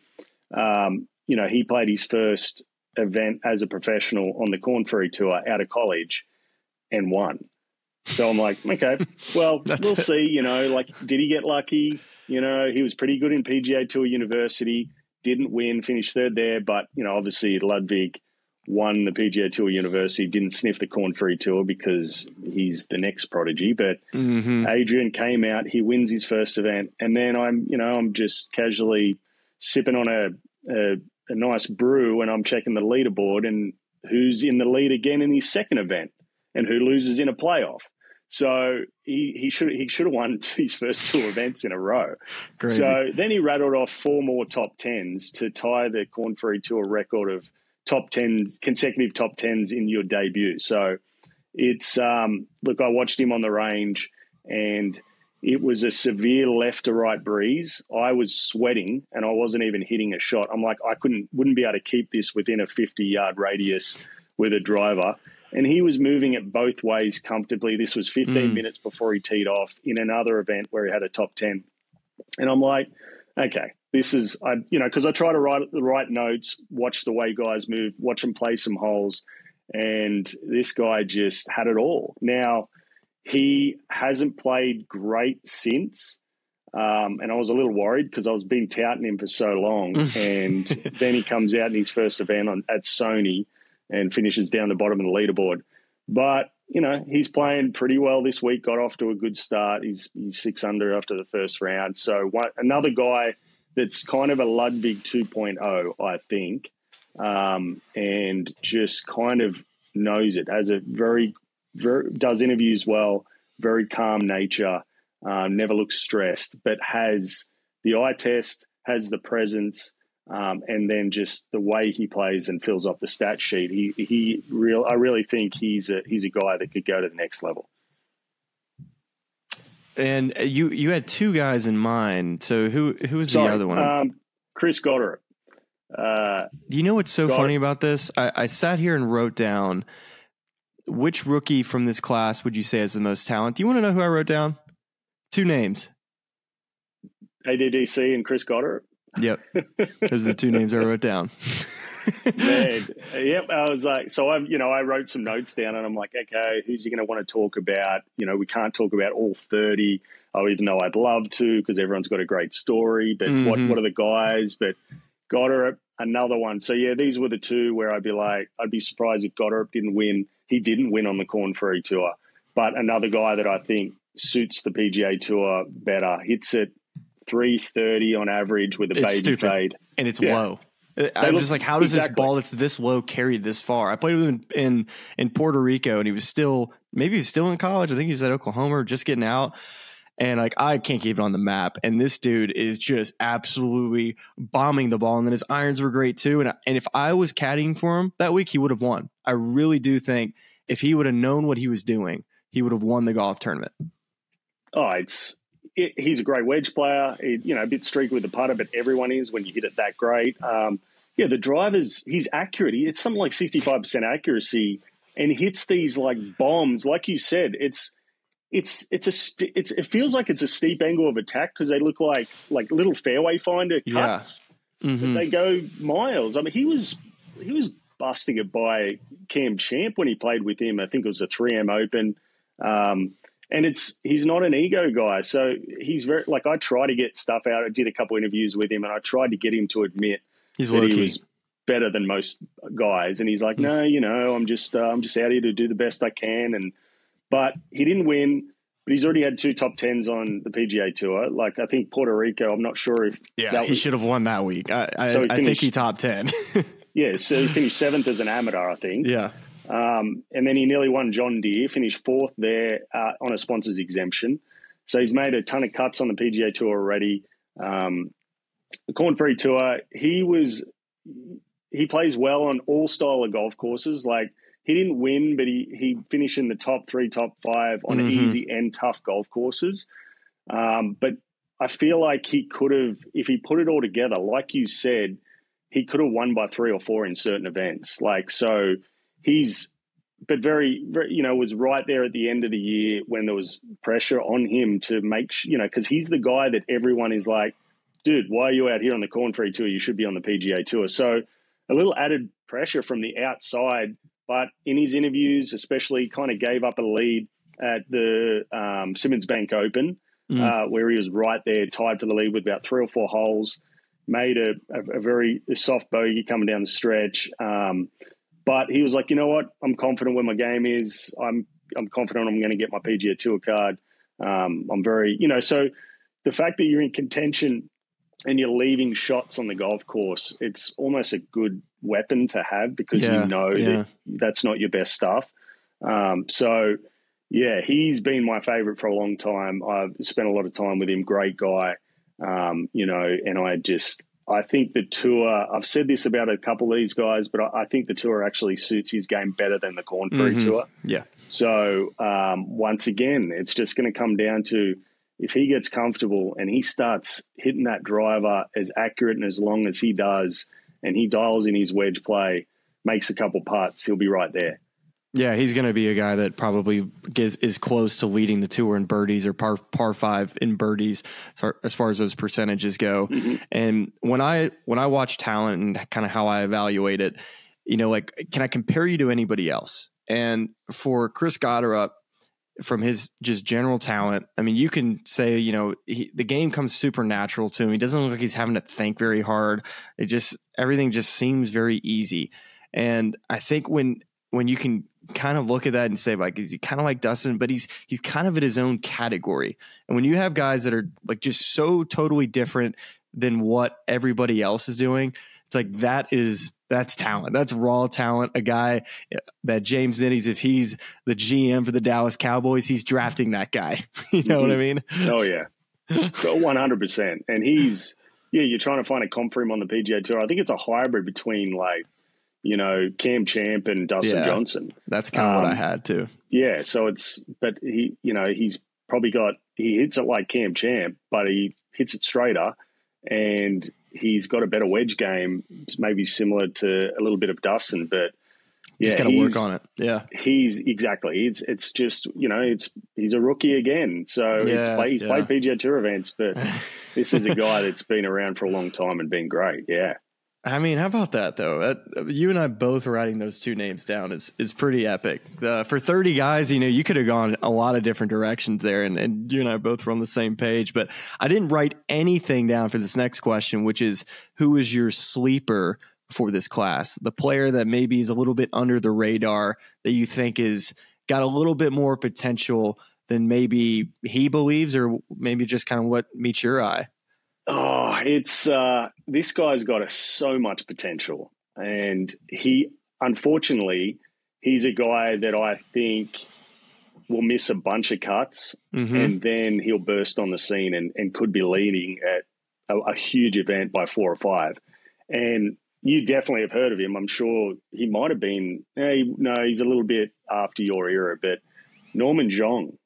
he played his first event as a professional on the Korn Ferry Tour out of college and won. So I'm like, okay, well, we'll see, did he get lucky? He was pretty good in PGA Tour University, didn't win, finished third there. But, obviously Ludwig won the PGA Tour University, didn't sniff the Korn Ferry Tour because he's the next prodigy. But Adrian came out, he wins his first event. And then I'm just casually sipping on a nice brew and I'm checking the leaderboard and who's in the lead again in his second event and who loses in a playoff. So he should have won his first two events in a row. Crazy. So then he rattled off 4 more top 10s to tie the Korn Ferry Tour record of consecutive top 10s in your debut. So it's look, I watched him on the range and it was a severe left to right breeze. I was sweating and I wasn't even hitting a shot. I'm like, I wouldn't be able to keep this within a 50-yard radius with a driver. And he was moving it both ways comfortably. This was 15 minutes before he teed off in another event where he had a top 10. And I'm like, okay, this is, because I try to write notes, watch the way guys move, watch them play some holes. And this guy just had it all. Now, he hasn't played great since. And I was a little worried because I was been touting him for so long. And then he comes out in his first event at Sony and finishes down the bottom of the leaderboard. But, he's playing pretty well this week, got off to a good start. He's 6 under after the first round. So another guy that's kind of a Ludwig 2.0, I think, and just kind of knows it, has a very does interviews well, very calm nature, never looks stressed, but has the eye test, has the presence, and then just the way he plays and fills up the stat sheet. I really think he's a guy that could go to the next level. And you had 2 guys in mind. So who was the other one? Chris Goddard. You know what's so funny about this? I sat here and wrote down which rookie from this class would you say has the most talent? Do you want to know who I wrote down? 2 names. ADDC and Chris Goddard. Yep. Those are the 2 names I wrote down. Man, yep. I was like, so I wrote some notes down and I'm like, okay, who's he going to want to talk about? We can't talk about all 30. Even though I'd love to, because everyone's got a great story, but what are the guys? But Goddard, another one. So yeah, these were the 2 where I'd be surprised if Goddard didn't win. He didn't win on the Korn Ferry Tour, but another guy that I think suits the PGA Tour better, hits it 330 on average with a baby fade. And it's low. I'm just like, how does this ball that's this low carry this far? I played with him in Puerto Rico and he was still in college. I think he was at Oklahoma or just getting out. And I can't keep it on the map. And this dude is just absolutely bombing the ball. And then his irons were great too. And if I was caddying for him that week, he would have won. I really do think if he would have known what he was doing, he would have won the golf tournament. Oh, he's a great wedge player. A bit streaky with the putter, but everyone is when you hit it that great. The drivers, he's accurate. It's something like 65% accuracy, and hits these like bombs. Like you said, it feels like it's a steep angle of attack because they look like little fairway finder cuts. Yeah. Mm-hmm. They go miles. I mean, he was busting it by Cam Champ when he played with him. I think it was a 3M Open. And he's not an ego guy. So he's very, like, I try to get stuff out. I did a couple interviews with him and I tried to get him to admit that he was better than most guys. And he's like, no, I'm just out here to do the best I can. But he didn't win, but he's already had 2 top 10s on the PGA Tour. Like, I think Puerto Rico, I'm not sure if he should have won that week. I think he top 10. Yeah. So he finished 7th as an amateur, I think. Yeah. And then he nearly won John Deere, finished 4th there on a sponsor's exemption. So he's made a ton of cuts on the PGA Tour already. The Corn Ferry Tour, he plays well on all style of golf courses. Like, he didn't win, but he finished in the top 3, top 5 on easy and tough golf courses. But I feel like he could have, if he put it all together, like you said, he could have won by 3 or 4 in certain events. Like, so but very, very, was right there at the end of the year when there was pressure on him to make, because he's the guy that everyone is like, dude, why are you out here on the Corn Ferry Tour? You should be on the PGA Tour. So a little added pressure from the outside, but in his interviews, especially, kind of gave up a lead at the Simmons Bank Open, where he was right there, tied for the lead with about 3 or 4 holes, made a very soft bogey coming down the stretch. But he was like, you know what? I'm confident where my game is. I'm confident I'm going to get my PGA Tour card. I'm very, so the fact that you're in contention and you're leaving shots on the golf course, it's almost a good weapon to have because that that's not your best stuff. He's been my favorite for a long time. I've spent a lot of time with him. Great guy. And I think the tour, I've said this about a couple of these guys, but I think the tour actually suits his game better than the Corn Ferry Tour. Yeah. So once again, it's just going to come down to if he gets comfortable and he starts hitting that driver as accurate and as long as he does, and he dials in his wedge play, makes a couple putts, he'll be right there. Yeah, he's going to be a guy that probably is close to leading the tour in birdies or par 5 in birdies as far as those percentages go. Mm-hmm. And when I watch talent and kind of how I evaluate it, can I compare you to anybody else? And for Chris Gotterup, from his just general talent, I mean, you can say, the game comes super natural to him. He doesn't look like he's having to think very hard. Everything just seems very easy. And I think when you can kind of look at that and say, like, is he kind of like Dustin, but he's kind of in his own category. And when you have guys that are like just so totally different than what everybody else is doing, it's like, that's talent. That's raw talent. A guy that James Nitties, if he's the GM for the Dallas Cowboys, he's drafting that guy. You know what I mean? Oh yeah. 100%. And you're trying to find a comp for him on the PGA Tour. I think it's a hybrid between Cam Champ and Dustin Johnson. That's kind of what I had too. Yeah. So but he's probably he hits it like Cam Champ, but he hits it straighter, and he's got a better wedge game, maybe similar to a little bit of Dustin, but he's got to work on it. Yeah. It's just, he's a rookie again. So he's played PGA Tour events, but this is a guy that's been around for a long time and been great. Yeah. I mean, how about that though? You and I both writing those 2 names down is pretty epic. For 30 guys, you could have gone a lot of different directions there, and you and I both were on the same page. But I didn't write anything down for this next question, which is, who is your sleeper for this class? The player that maybe is a little bit under the radar that you think is got a little bit more potential than maybe he believes, or maybe just kind of what meets your eye? Oh, it's this guy's got so much potential, and unfortunately, he's a guy that I think will miss a bunch of cuts, and then he'll burst on the scene and could be leading at a huge event by 4 or 5. And you definitely have heard of him. I'm sure he might have been. He's a little bit after your era, but Norman Zhong.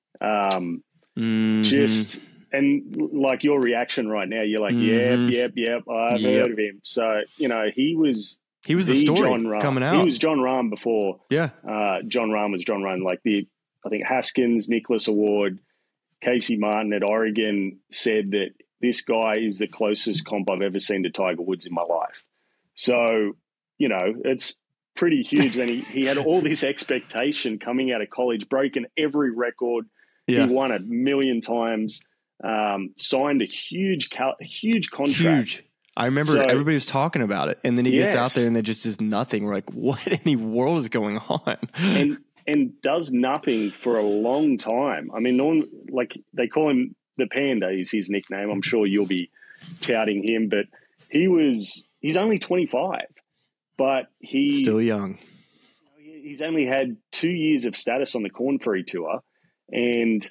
Just and like your reaction right now, you're like, yep. I've heard of him. So he was the story John Rahm. coming out. He was John Rahm before. Yeah, John Rahm was John Rahm. Like I think Haskins, Nicholas Award, Casey Martin at Oregon said that this guy is the closest comp I've ever seen to Tiger Woods in my life. So it's pretty huge. And he had all this expectation coming out of college, broken every record. Yeah. He won 1 million times. Signed a huge contract. Huge. I remember everybody was talking about it, and then he gets out there and there just is nothing. We're like, what in the world is going on? and does nothing for a long time. I mean, they call him the Panda is his nickname. I'm sure you'll be touting him, but he's only 25, but he's still young. He's only had 2 years of status on the Korn Ferry Tour, and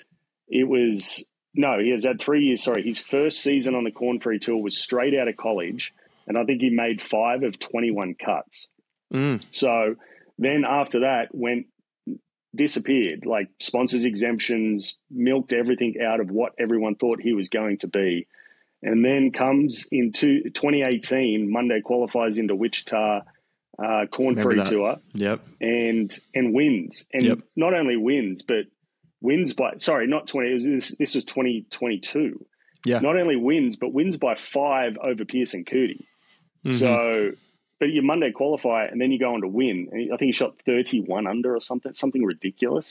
he has had 3 years. Sorry, his first season on the Korn Ferry Tour was straight out of college, and I think he made 5 of 21 cuts. So then after that disappeared, like sponsors exemptions, milked everything out of what everyone thought he was going to be. And then comes into 2018, Monday qualifies into Wichita Korn Ferry Tour. Yep. And wins. And not only wins, but wins by, not 20, this was 2022. Yeah. Not only wins, but wins by 5 over Pearson Coody. So, but you Monday qualify and then you go on to win. And I think he shot 31 under or something ridiculous.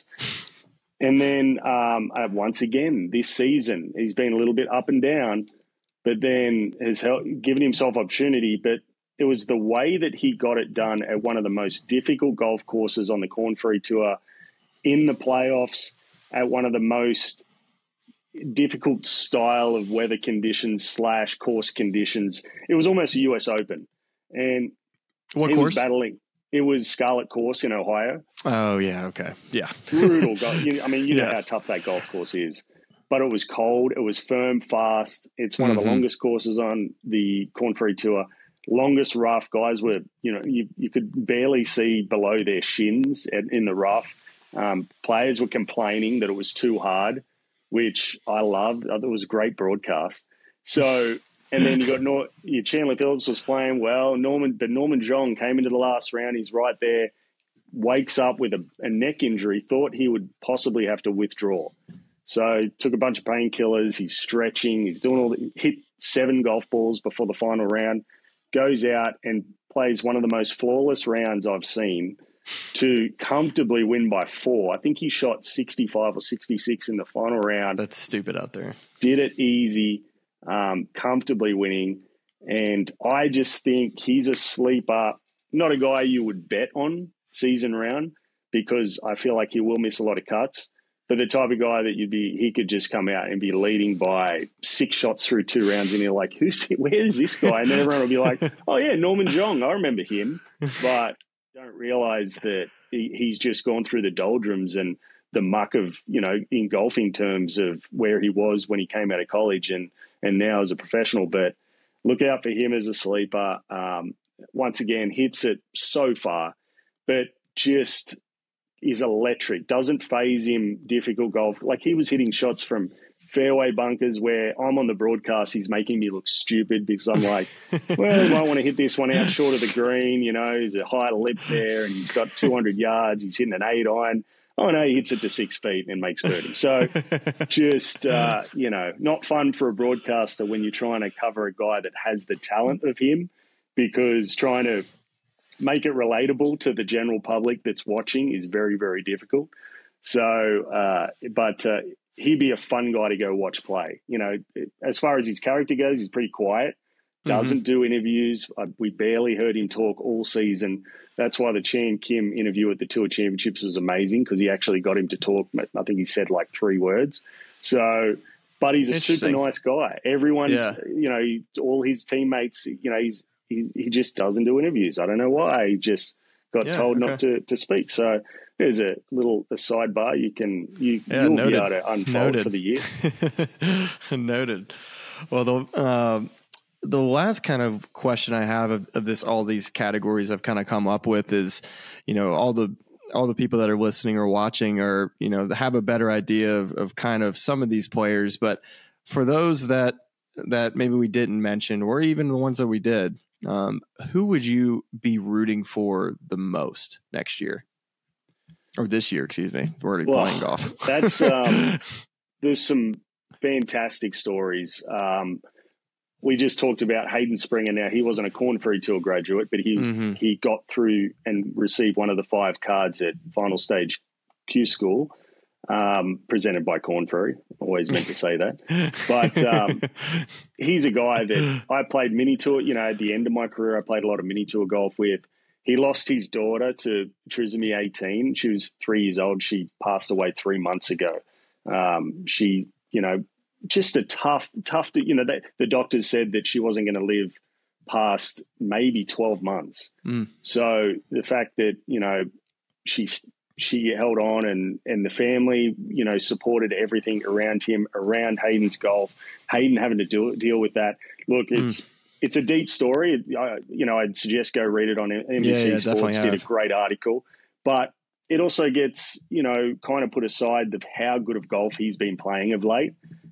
And then once again, this season, he's been a little bit up and down, but then has given himself opportunity. But it was the way that he got it done at one of the most difficult golf courses on the Korn Ferry Tour, in the playoffs, at one of the most difficult style of weather conditions / course conditions. It was almost a US Open. And what he course? Was battling. It was Scarlet Course in Ohio. Oh, yeah. Okay. Yeah. Brutal golf. You know how tough that golf course is. But it was cold. It was firm, fast. It's one of the longest courses on the Korn Ferry Tour. Longest rough. Guys were, you could barely see below their shins in the rough. Players were complaining that it was too hard, which I loved. It was a great broadcast. So, and then you got Chandler Phillips was playing well. Norman Zhong came into the last round. He's right there, wakes up with a neck injury, thought he would possibly have to withdraw. So took a bunch of painkillers. He's stretching. He's doing hit 7 golf balls before the final round, goes out and plays one of the most flawless rounds I've seen to comfortably win by 4. I think he shot 65 or 66 in the final round. That's stupid out there. Did it easy, comfortably winning. And I just think he's a sleeper, not a guy you would bet on season round, because I feel like he will miss a lot of cuts. But the type of guy that he could just come out and be leading by 6 shots through 2 rounds, and you're like, where is this guy? And then everyone will be like, oh yeah, Norman Zhong, I remember him. But don't realize that he's just gone through the doldrums and the muck of, in golfing terms, of where he was when he came out of college and now as a professional. But look out for him as a sleeper. Once again, hits it so far, but just is electric. Doesn't phase him, difficult golf. Like, he was hitting shots from fairway bunkers where I'm on the broadcast, he's making me look stupid because I'm like, well, he might want to hit this one out short of the green. There's a high lip there and he's got 200 yards. He's hitting an 8-iron. Oh, no, he hits it to 6 feet and makes birdie. So just, not fun for a broadcaster when you're trying to cover a guy that has the talent of him, because trying to make it relatable to the general public that's watching is very, very difficult. So, but he'd be a fun guy to go watch play. As far as his character goes, he's pretty quiet, doesn't do interviews. We barely heard him talk all season. That's why the Chan Kim interview at the Tour Championships was amazing, because he actually got him to talk. I think he said like 3 words. So, but he's a super nice guy. Everyone's, all his teammates, he just doesn't do interviews. I don't know why. He just got told not to speak. So there's a sidebar you'll be able to unfold for the year. Noted. Well, the last kind of question I have of this, all these categories I've kind of come up with is, all the people that are listening or watching or, have a better idea of kind of some of these players. But for those that maybe we didn't mention, or even the ones that we did, who would you be rooting for the most next year? Or this year, excuse me. We're already playing golf. That's there's some fantastic stories. We just talked about Hayden Springer. Now, he wasn't a Korn Ferry Tour graduate, but he got through and received one of the 5 cards at final stage Q School, presented by Korn Ferry. Always meant to say that. But he's a guy that I played mini tour. At the end of my career, I played a lot of mini tour golf with. He lost his daughter to Trisomy 18. She was 3 years old. She passed away 3 months ago. She, just a tough, the doctors said that she wasn't going to live past maybe 12 months. So the fact that, she held on and the family, supported everything around him, around Hayden's golf, Hayden having to deal with that. Look, it's a deep story. I'd suggest go read it on NBC Sports. Did a great article, but it also gets, kind of put aside how good of golf he's been playing of late.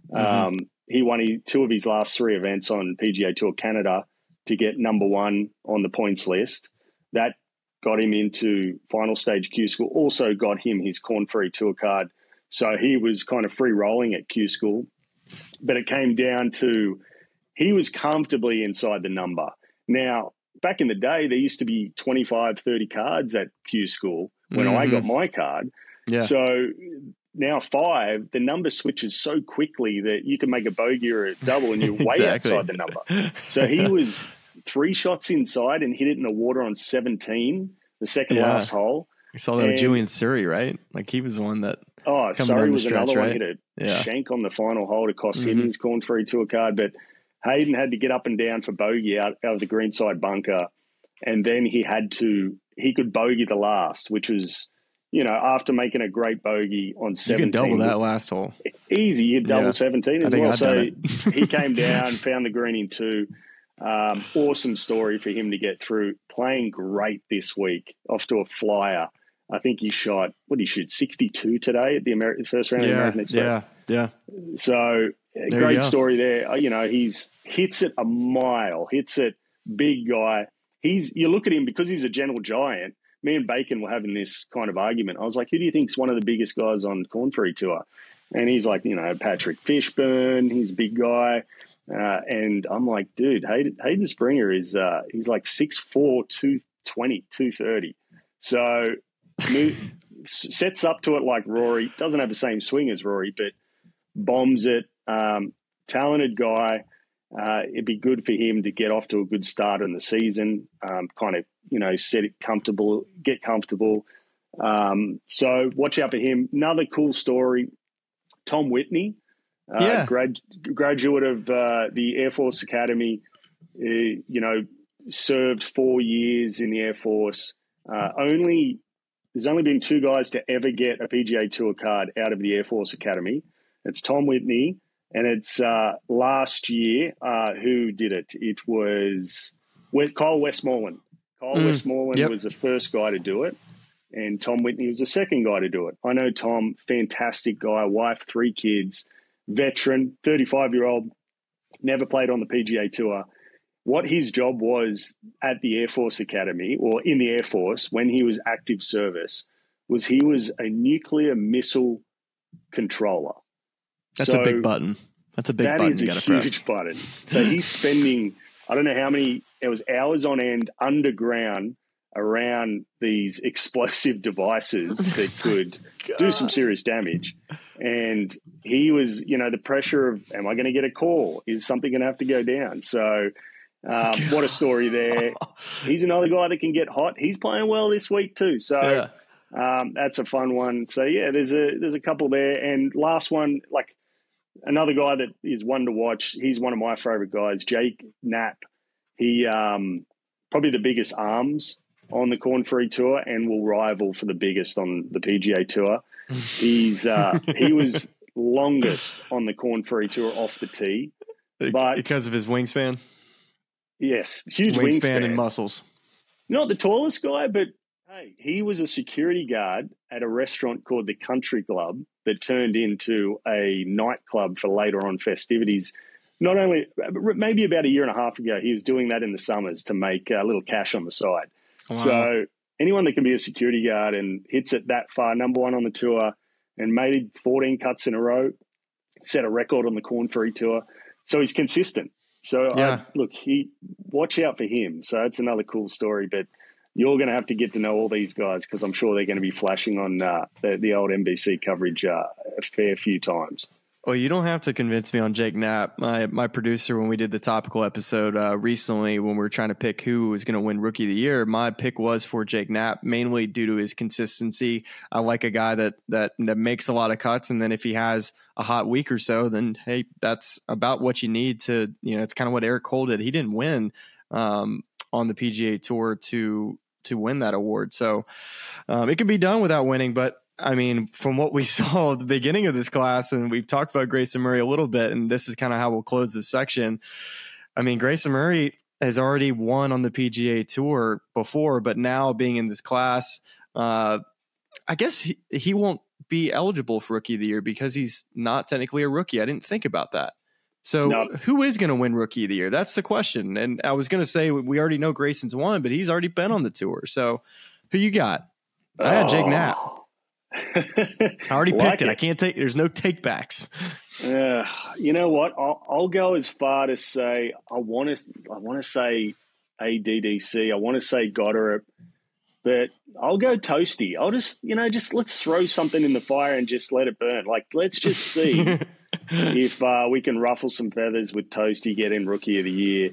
He won 2 of his last 3 events on PGA Tour Canada to get number 1 on the points list. That got him into final stage Q School, also got him his Korn Ferry Tour card. So he was kind of free rolling at Q School, but it came down to he was comfortably inside the number. Now, back in the day, there used to be 25, 30 cards at Q School when I got my card. Yeah. So now 5, the number switches so quickly that you can make a bogey or a double and you're way outside the number. So he was 3 shots inside and hit it in the water on 17, the second last hole. You saw that with Julian Surrey, right? Like he was the one that. Oh, Surrey was another one, hit a shank on the final hole to cost him his Korn Ferry Tour card. But Hayden had to get up and down for bogey out of the greenside bunker. And then he could bogey the last, which was, after making a great bogey on 17. You could double that last hole. Easy. You'd double 17 as well. So he came down, found the green in 2. Awesome story for him to get through. Playing great this week, off to a flyer. I think he shot, 62 today at the first round of the American Express. Yeah. So great story there. He's hits it a mile, hits it, big guy. You look at him because he's a gentle giant. Me and Bacon were having this kind of argument. I was like, who do you think's one of the biggest guys on Korn Ferry Tour? And he's like, Patrick Fishburne, he's a big guy. And I'm like, dude, Hayden Springer is, he's like 6'4", 220, 230. So sets up to it like Rory, doesn't have the same swing as Rory, but bombs it. Talented guy. It'd be good for him to get off to a good start in the season, get comfortable. So watch out for him. Another cool story, Tom Whitney, graduate of the Air Force Academy, served 4 years in the Air Force. There's only been 2 guys to ever get a PGA Tour card out of the Air Force Academy. It's Tom Whitney, and it's last year. Who did it? It was Kyle Westmoreland. Kyle Westmoreland was the first guy to do it, and Tom Whitney was the second guy to do it. I know Tom, fantastic guy, wife, 3 kids, veteran, 35-year-old, never played on the PGA Tour. What his job was at the Air Force Academy or in the Air Force when he was active service was he was a nuclear missile controller. That's a big button. That's a big button. That is a huge button. So he's spending, I don't know how many, it was hours on end underground around these explosive devices that could do some serious damage. And he was, the pressure of, am I going to get a call? Is something going to have to go down? So what a story there. He's another guy that can get hot. He's playing well this week too. So that's a fun one. So there's a couple there. And last one, like another guy that is one to watch. He's one of my favorite guys, Jake Knapp. He probably the biggest arms on the Korn Ferry Tour and will rival for the biggest on the PGA Tour. He was longest on the Korn Ferry Tour off the tee, but because of his wingspan. Yes, huge wingspan and muscles. Not the tallest guy, but hey, he was a security guard at a restaurant called the Country Club that turned into a nightclub for later on festivities. Not only, maybe about a year and a half ago, he was doing that in the summers to make a little cash on the side. Wow. So anyone that can be a security guard and hits it that far, number one on the tour, and made 14 cuts in a row, set a record on the Korn Ferry Tour. So he's consistent. So watch out for him. So that's another cool story. But you're going to have to get to know all these guys because I'm sure they're going to be flashing on the old NBC coverage a fair few times. Well, you don't have to convince me on Jake Knapp. My producer, when we did the topical episode recently, when we were trying to pick who was going to win Rookie of the Year, my pick was for Jake Knapp, mainly due to his consistency. I like a guy that makes a lot of cuts, and then if he has a hot week or so, then hey, that's about what you need to. It's kind of what Eric Cole did. He didn't win on the PGA Tour to win that award, so it can be done without winning, but. I mean, from what we saw at the beginning of this class, and we've talked about Grayson Murray a little bit, and this is kind of how we'll close this section. I mean, Grayson Murray has already won on the PGA Tour before, but now being in this class, I guess he won't be eligible for Rookie of the Year because he's not technically a rookie. I didn't think about that. So Who is going to win Rookie of the Year? That's the question. And I was going to say we already know Grayson's won, but he's already been on the tour. So who you got? I got Jake Knapp. I already picked it. I can't take. There's no take backs. You know what? I'll go as far to say I want to say ADDC. I want to say Goddard, but I'll go Toasty. I'll just let's throw something in the fire and just let it burn. Like let's just see if we can ruffle some feathers with Toasty getting Rookie of the Year.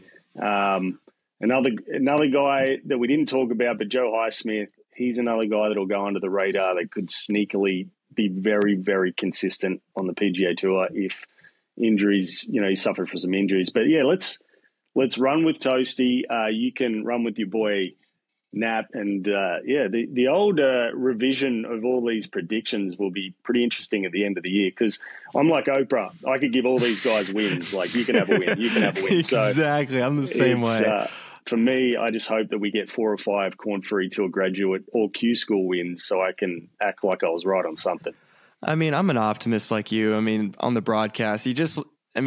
Another guy that we didn't talk about, but Joe Highsmith. He's another guy that'll go under the radar that could sneakily be very, very consistent on the PGA Tour if injuries, he suffered from some injuries. But yeah, let's run with Toasty. You can run with your boy Knapp, and the old revision of all these predictions will be pretty interesting at the end of the year because I'm like Oprah. I could give all these guys wins. Like you can have a win, you can have a win. Exactly, so I'm the same way. For me, I just hope that we get 4 or 5 Korn Ferry Tour graduate or Q School wins so I can act like I was right on something. I mean, I'm an optimist like you. I mean, on the broadcast, you got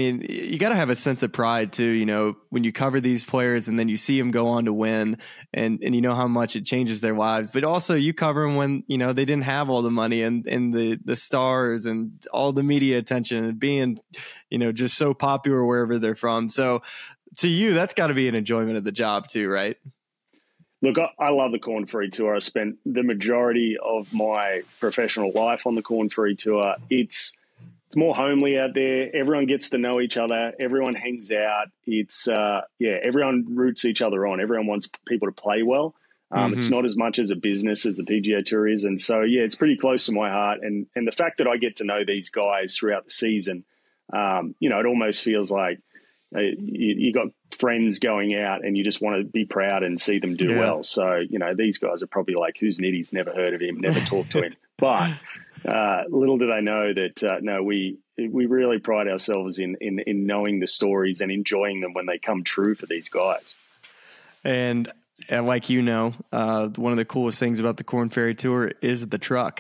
to have a sense of pride too, when you cover these players and then you see them go on to win and you know how much it changes their lives. But also you cover them when, they didn't have all the money and the stars and all the media attention and being, just so popular wherever they're from. So, to you, that's got to be an enjoyment of the job too, right? Look, I love the Korn Ferry Tour. I spent the majority of my professional life on the Korn Ferry Tour. It's more homely out there. Everyone gets to know each other. Everyone hangs out. It's everyone roots each other on. Everyone wants people to play well. It's not as much as a business as the PGA Tour is, and so it's pretty close to my heart. And the fact that I get to know these guys throughout the season, it almost feels like. You got friends going out and you just want to be proud and see them do well. So, these guys are probably like, who's Nitty's never heard of him, never talked to him. But little do they know that, we really pride ourselves in knowing the stories and enjoying them when they come true for these guys. And like, one of the coolest things about the Korn Ferry Tour is the truck.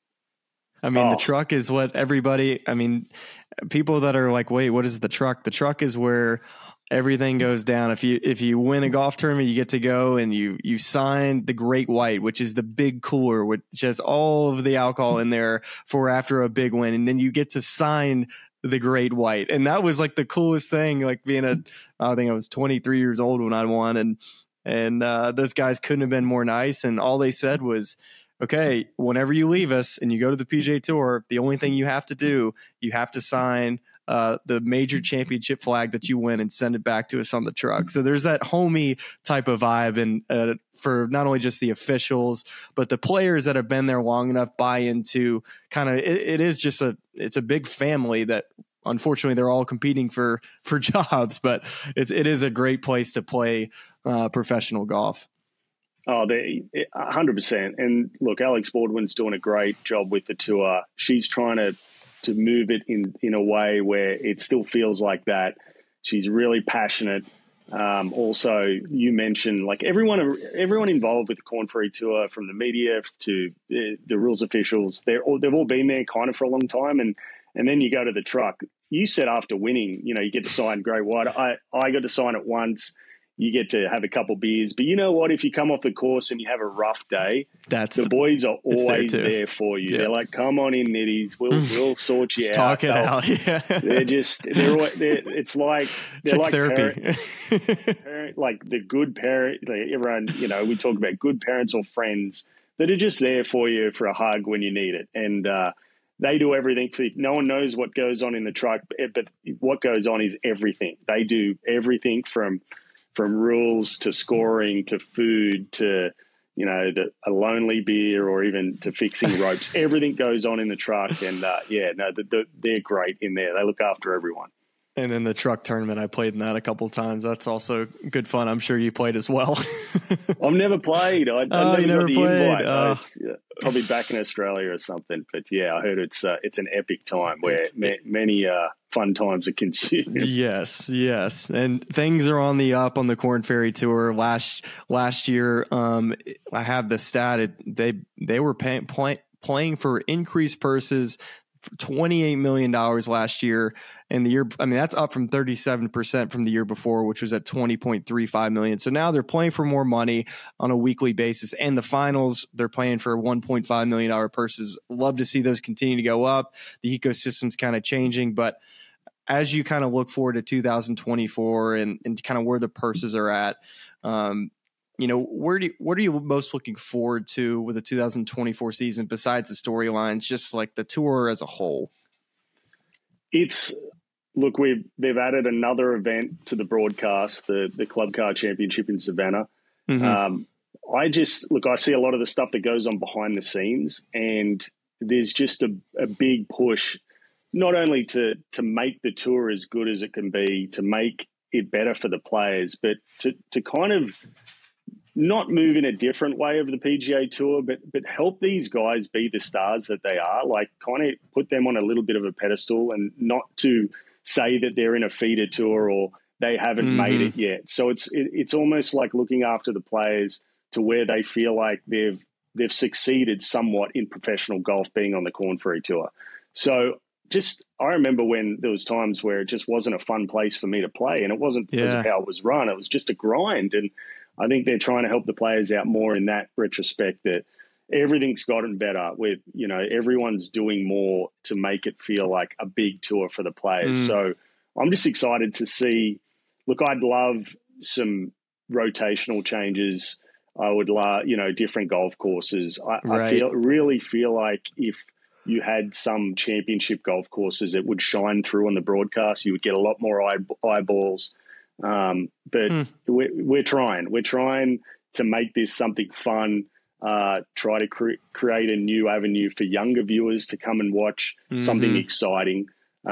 I mean, the truck is what people that are like, wait, what is the truck? The truck is where everything goes down. If you win a golf tournament, you get to go and you sign the Great White, which is the big cooler, which has all of the alcohol in there for after a big win. And then you get to sign the Great White. And that was like the coolest thing, like I think I was 23 years old when I won. And those guys couldn't have been more nice. And all they said was, okay, whenever you leave us and you go to the PGA Tour, the only thing you have to do, you have to sign the major championship flag that you win and send it back to us on the truck. So there's that homey type of vibe, and for not only just the officials, but the players that have been there long enough buy into kind of it's a big family that unfortunately they're all competing for jobs, but it is a great place to play professional golf. Oh, 100%. And look, Alex Baldwin's doing a great job with the tour. She's trying to move it in a way where it still feels like that. She's really passionate. Also, you mentioned like everyone involved with the Corn Ferry Tour, from the media to the rules officials, they've all been there kind of for a long time. And then you go to the truck. You said after winning, you get to sign Great White. I got to sign it once. You get to have a couple beers. But you know what? If you come off the course and you have a rough day, the boys are always there for you. Yeah. They're like, come on in, Nitties. We'll sort you out. Talk it out. Yeah. It's like therapy. Like the good parent, like everyone, we talk about good parents or friends that are just there for you for a hug when you need it. And they do everything for you. No one knows what goes on in the truck, but what goes on is everything. They do everything from rules to scoring to food to a lonely beer or even to fixing ropes. Everything goes on in the truck, and they're great in there. They look after everyone. And then the truck tournament, I played in that a couple of times. That's also good fun. I'm sure you played as well. I've never played. I never got the played. invite. Probably back in Australia or something. But yeah, I heard it's an epic time where many fun times are consumed. Yes. And things are on the up on the Corn Ferry Tour. Last year, I have the stat. They were playing for increased purses. $28 million last year, and the year, that's up from 37% from the year before, which was at 20.35 million. So now they're playing for more money on a weekly basis, and the finals, they're playing for $1.5 million purses. Love to see those continue to go up. The ecosystem's kind of changing, but as you kind of look forward to 2024 and kind of where the purses are at, what are you most looking forward to with the 2024 season besides the storylines, just like the tour as a whole? They've added another event to the broadcast, the Club Car Championship in Savannah. Mm-hmm. I see a lot of the stuff that goes on behind the scenes, and there's just a big push, not only to make the tour as good as it can be, to make it better for the players, but to kind of not move in a different way of the PGA Tour, but help these guys be the stars that they are, like kind of put them on a little bit of a pedestal, and not to say that they're in a feeder tour or they haven't made it yet. So it's almost like looking after the players to where they feel like they've succeeded somewhat in professional golf being on the Corn Ferry Tour. So I remember when there was times where it just wasn't a fun place for me to play, and it wasn't because of how it was run. It was just a grind. And I think they're trying to help the players out more in that retrospect, that everything's gotten better with, everyone's doing more to make it feel like a big tour for the players. So I'm just excited to see, I'd love some rotational changes. I would love, different golf courses. I really feel like if you had some championship golf courses, it would shine through on the broadcast. You would get a lot more eyeballs. But we're trying to make this something fun, try to create a new avenue for younger viewers to come and watch something exciting.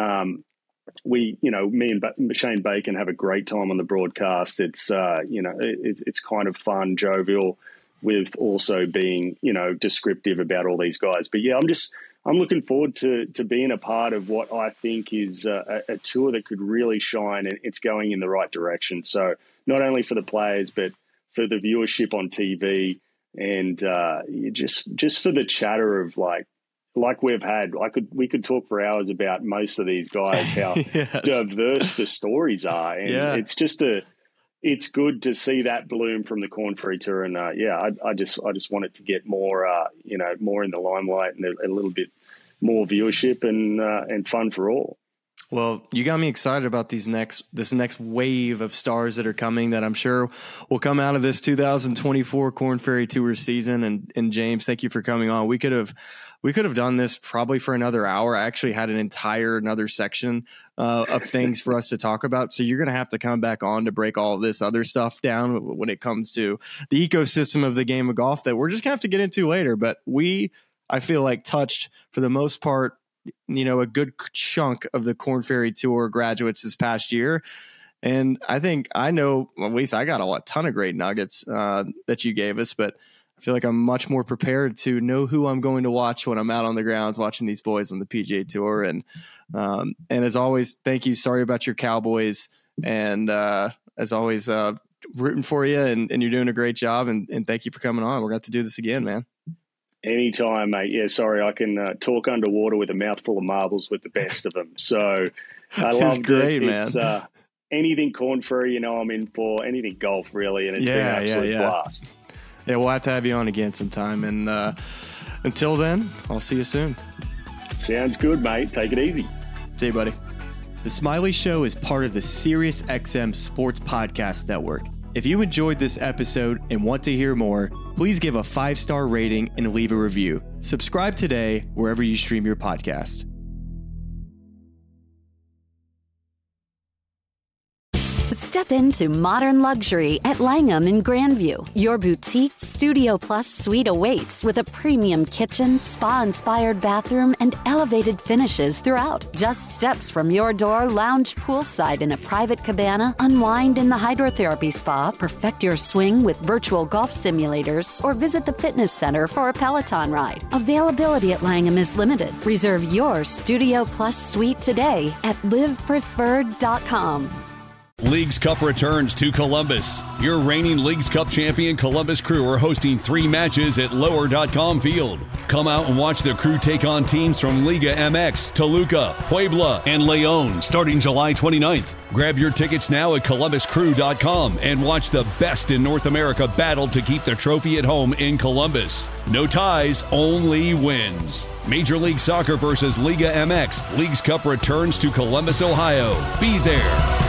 Me and Shane Bacon have a great time on the broadcast. It's, it's kind of fun, jovial, with also being, descriptive about all these guys. But yeah, I'm looking forward to being a part of what I think is a tour that could really shine, and it's going in the right direction. So not only for the players, but for the viewership on TV, and just for the chatter of like we've had. We could talk for hours about most of these guys, how diverse the stories are, and it's good to see that bloom from the Corn Ferry Tour. And I just want it to get more, more in the limelight and a little bit more viewership and fun for all. Well, you got me excited about this next wave of stars that are coming, that I'm sure will come out of this 2024 Corn Ferry Tour season. And James, thank you for coming on. We could have done this probably for another hour. I actually had another section of things for us to talk about. So you're going to have to come back on to break all of this other stuff down when it comes to the ecosystem of the game of golf that we're just going to have to get into later. But I feel like touched for the most part, a good chunk of the Corn Ferry Tour graduates this past year. And I think at least I got a ton of great nuggets that you gave us, but I feel like I'm much more prepared to know who I'm going to watch when I'm out on the grounds watching these boys on the PGA Tour. And as always, thank you. Sorry about your Cowboys. And as always, rooting for you, and you're doing a great job. And thank you for coming on. We're going to have to do this again, man. Anytime, mate. Yeah, sorry, I can talk underwater with a mouthful of marbles with the best of them. So I loved great, it. Man. It's anything Corn Ferry, I'm in for. Anything golf, really, and it's been an absolute blast. Yeah, we'll have to have you on again sometime. And until then, I'll see you soon. Sounds good, mate. Take it easy. See you, buddy. The Smiley Show is part of the SiriusXM Sports Podcast Network. If you enjoyed this episode and want to hear more, please give a 5-star rating and leave a review. Subscribe today wherever you stream your podcast. Step into modern luxury at Langham in Grandview. Your boutique Studio Plus suite awaits with a premium kitchen, spa-inspired bathroom, and elevated finishes throughout. Just steps from your door, lounge poolside in a private cabana, unwind in the hydrotherapy spa, perfect your swing with virtual golf simulators, or visit the fitness center for a Peloton ride. Availability at Langham is limited. Reserve your Studio Plus suite today at livepreferred.com. Leagues Cup returns to Columbus. Your reigning Leagues Cup champion Columbus Crew are hosting 3 matches at lower.com field. Come out and watch the Crew take on teams from Liga MX, Toluca, Puebla, and León starting July 29th. Grab your tickets now at columbuscrew.com and watch the best in North America battle to keep the trophy at home in Columbus. No ties, only wins. Major League Soccer versus Liga MX. Leagues Cup returns to Columbus, Ohio. Be there.